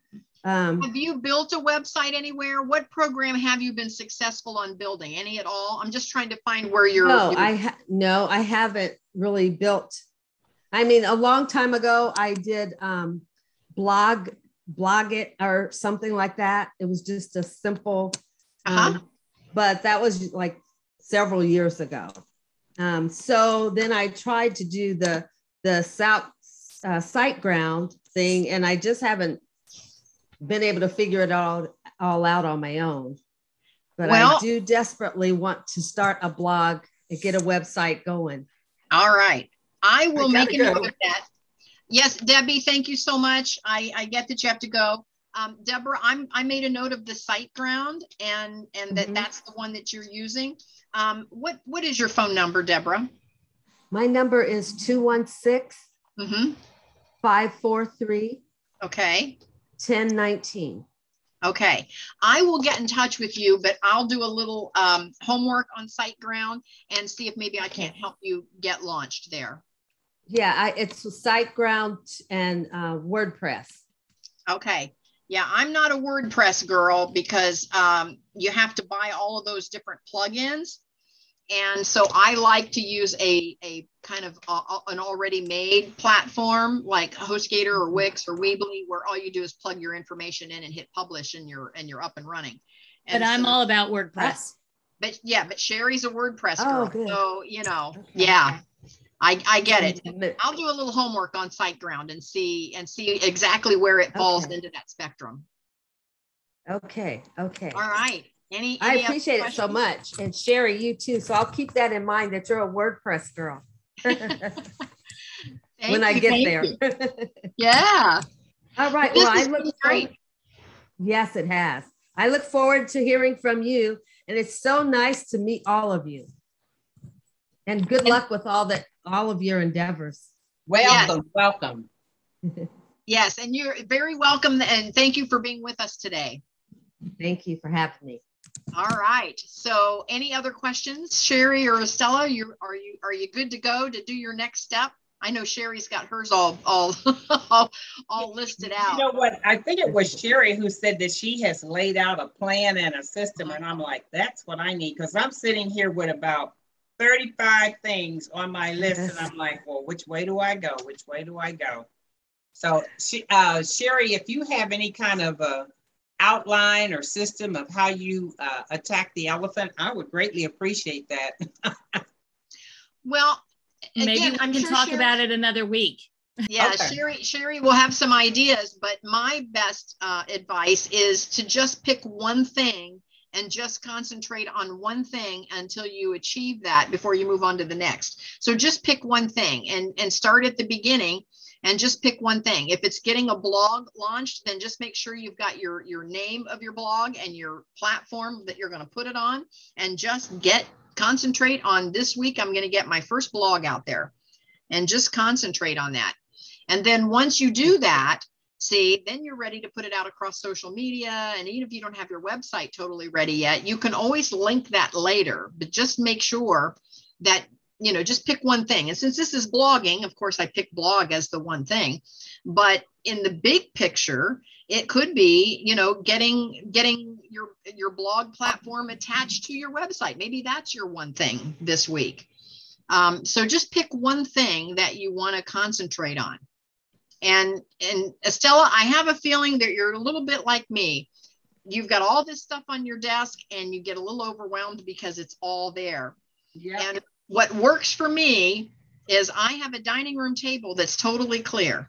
Um, have you built a website anywhere? What program have you been successful on building? Any at all? I'm just trying to find where you're. no, you're... I ha- no, I haven't really built. I mean, a long time ago, I did um, blog, blog it or something like that. It was just a simple, um, uh-huh. but that was like several years ago. Um, so then I tried to do the the South uh, SiteGround thing, and I just haven't been able to figure it all all out on my own. But well, I do desperately want to start a blog and get a website going. All right, I will I make a go. note of that. Yes, Debbie, thank you so much. I, I get that you have to go. Um, Deborah, I'm I made a note of the SiteGround, and and that mm-hmm. that's the one that you're using. Um, what what is your phone number, Deborah? My number is two one six, five four three, okay, ten nineteen. Okay, I will get in touch with you, but I'll do a little um, homework on SiteGround and see if maybe I can't help you get launched there. Yeah, I, it's SiteGround and uh, WordPress. Okay. Yeah, I'm not a WordPress girl because um, you have to buy all of those different plugins. And so I like to use a, a kind of uh, an already made platform like HostGator or Wix or Weebly, where all you do is plug your information in and hit publish, and you're and you're up and running. And but I'm so, all about WordPress. But yeah, but Sherry's a WordPress oh, girl. Good. So, you know, okay. yeah. I, I get it. I'll do a little homework on SiteGround and see and see exactly where it falls okay. into that spectrum. Okay. Okay. All right. Any, I any appreciate it so much. And Sherry, you too. So I'll keep that in mind that you're a WordPress girl. when you, I get there. Yeah. All right. Well, well I look great. Forward, yes, it has. I look forward to hearing from you. And it's so nice to meet all of you. And good luck with all that, all of your endeavors. Welcome, yes. welcome. Yes, and you're very welcome. And thank you for being with us today. Thank you for having me. All right. So, any other questions, Sherry or Estella? You are you are you good to go to do your next step? I know Sherry's got hers all all all, all listed out. You know what? I think it was Sherry who said that she has laid out a plan and a system, and I'm like, that's what I need, because I'm sitting here with about thirty-five things on my list, and I'm like, well, which way do I go? Which way do I go? So, uh, Sherry, if you have any kind of a outline or system of how you uh, attack the elephant, I would greatly appreciate that. Well, again, maybe we I'm can sure talk Sherry, about it another week. Yeah, okay. Sherry, Sherry will have some ideas, but my best uh, advice is to just pick one thing and just concentrate on one thing until you achieve that before you move on to the next. So just pick one thing and, and start at the beginning and just pick one thing. If it's getting a blog launched, then just make sure you've got your, your name of your blog and your platform that you're going to put it on, and just get concentrate on this week. I'm going to get my first blog out there, and just concentrate on that. And then once you do that, see, then you're ready to put it out across social media. And even if you don't have your website totally ready yet, you can always link that later, but just make sure that, you know, just pick one thing. And since this is blogging, of course, I picked blog as the one thing, but in the big picture, it could be, you know, getting, getting your, your blog platform attached to your website. Maybe that's your one thing this week. Um, so just pick one thing that you want to concentrate on. And, and Estella, I have a feeling that you're a little bit like me. You've got all this stuff on your desk and you get a little overwhelmed because it's all there. Yeah. And what works for me is I have a dining room table that's totally clear.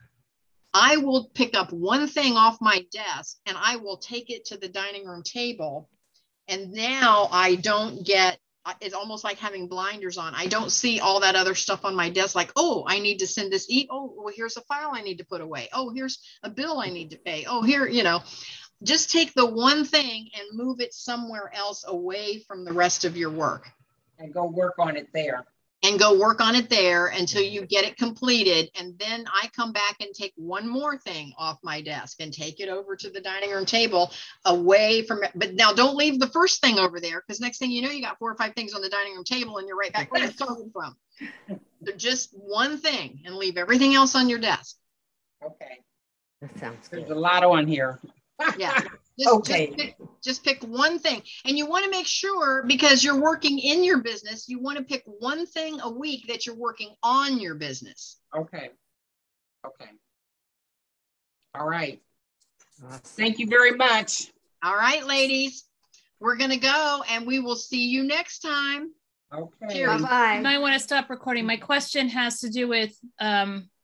I will pick up one thing off my desk and I will take it to the dining room table. And now I don't get, it's almost like having blinders on. I don't see all that other stuff on my desk, like, oh, I need to send this e. Oh, well, here's a file I need to put away. Oh, here's a bill I need to pay. Oh, here, you know, just take the one thing and move it somewhere else away from the rest of your work. And go work on it there. And go work on it there until you get it completed. And then I come back and take one more thing off my desk and take it over to the dining room table away from it. But now don't leave the first thing over there, because next thing you know, you got four or five things on the dining room table and you're right back where you started from. So just one thing and leave everything else on your desk. Okay. That sounds good. There's a lot on here. Yeah. Just, Okay. just, pick, just pick one thing. And you want to make sure, because you're working in your business, you want to pick one thing a week that you're working on your business. Okay. Okay. All right. Thank you very much. All right, ladies. We're going to go and we will see you next time. Okay. Cheers. Bye-bye. You might want to stop recording. My question has to do with um,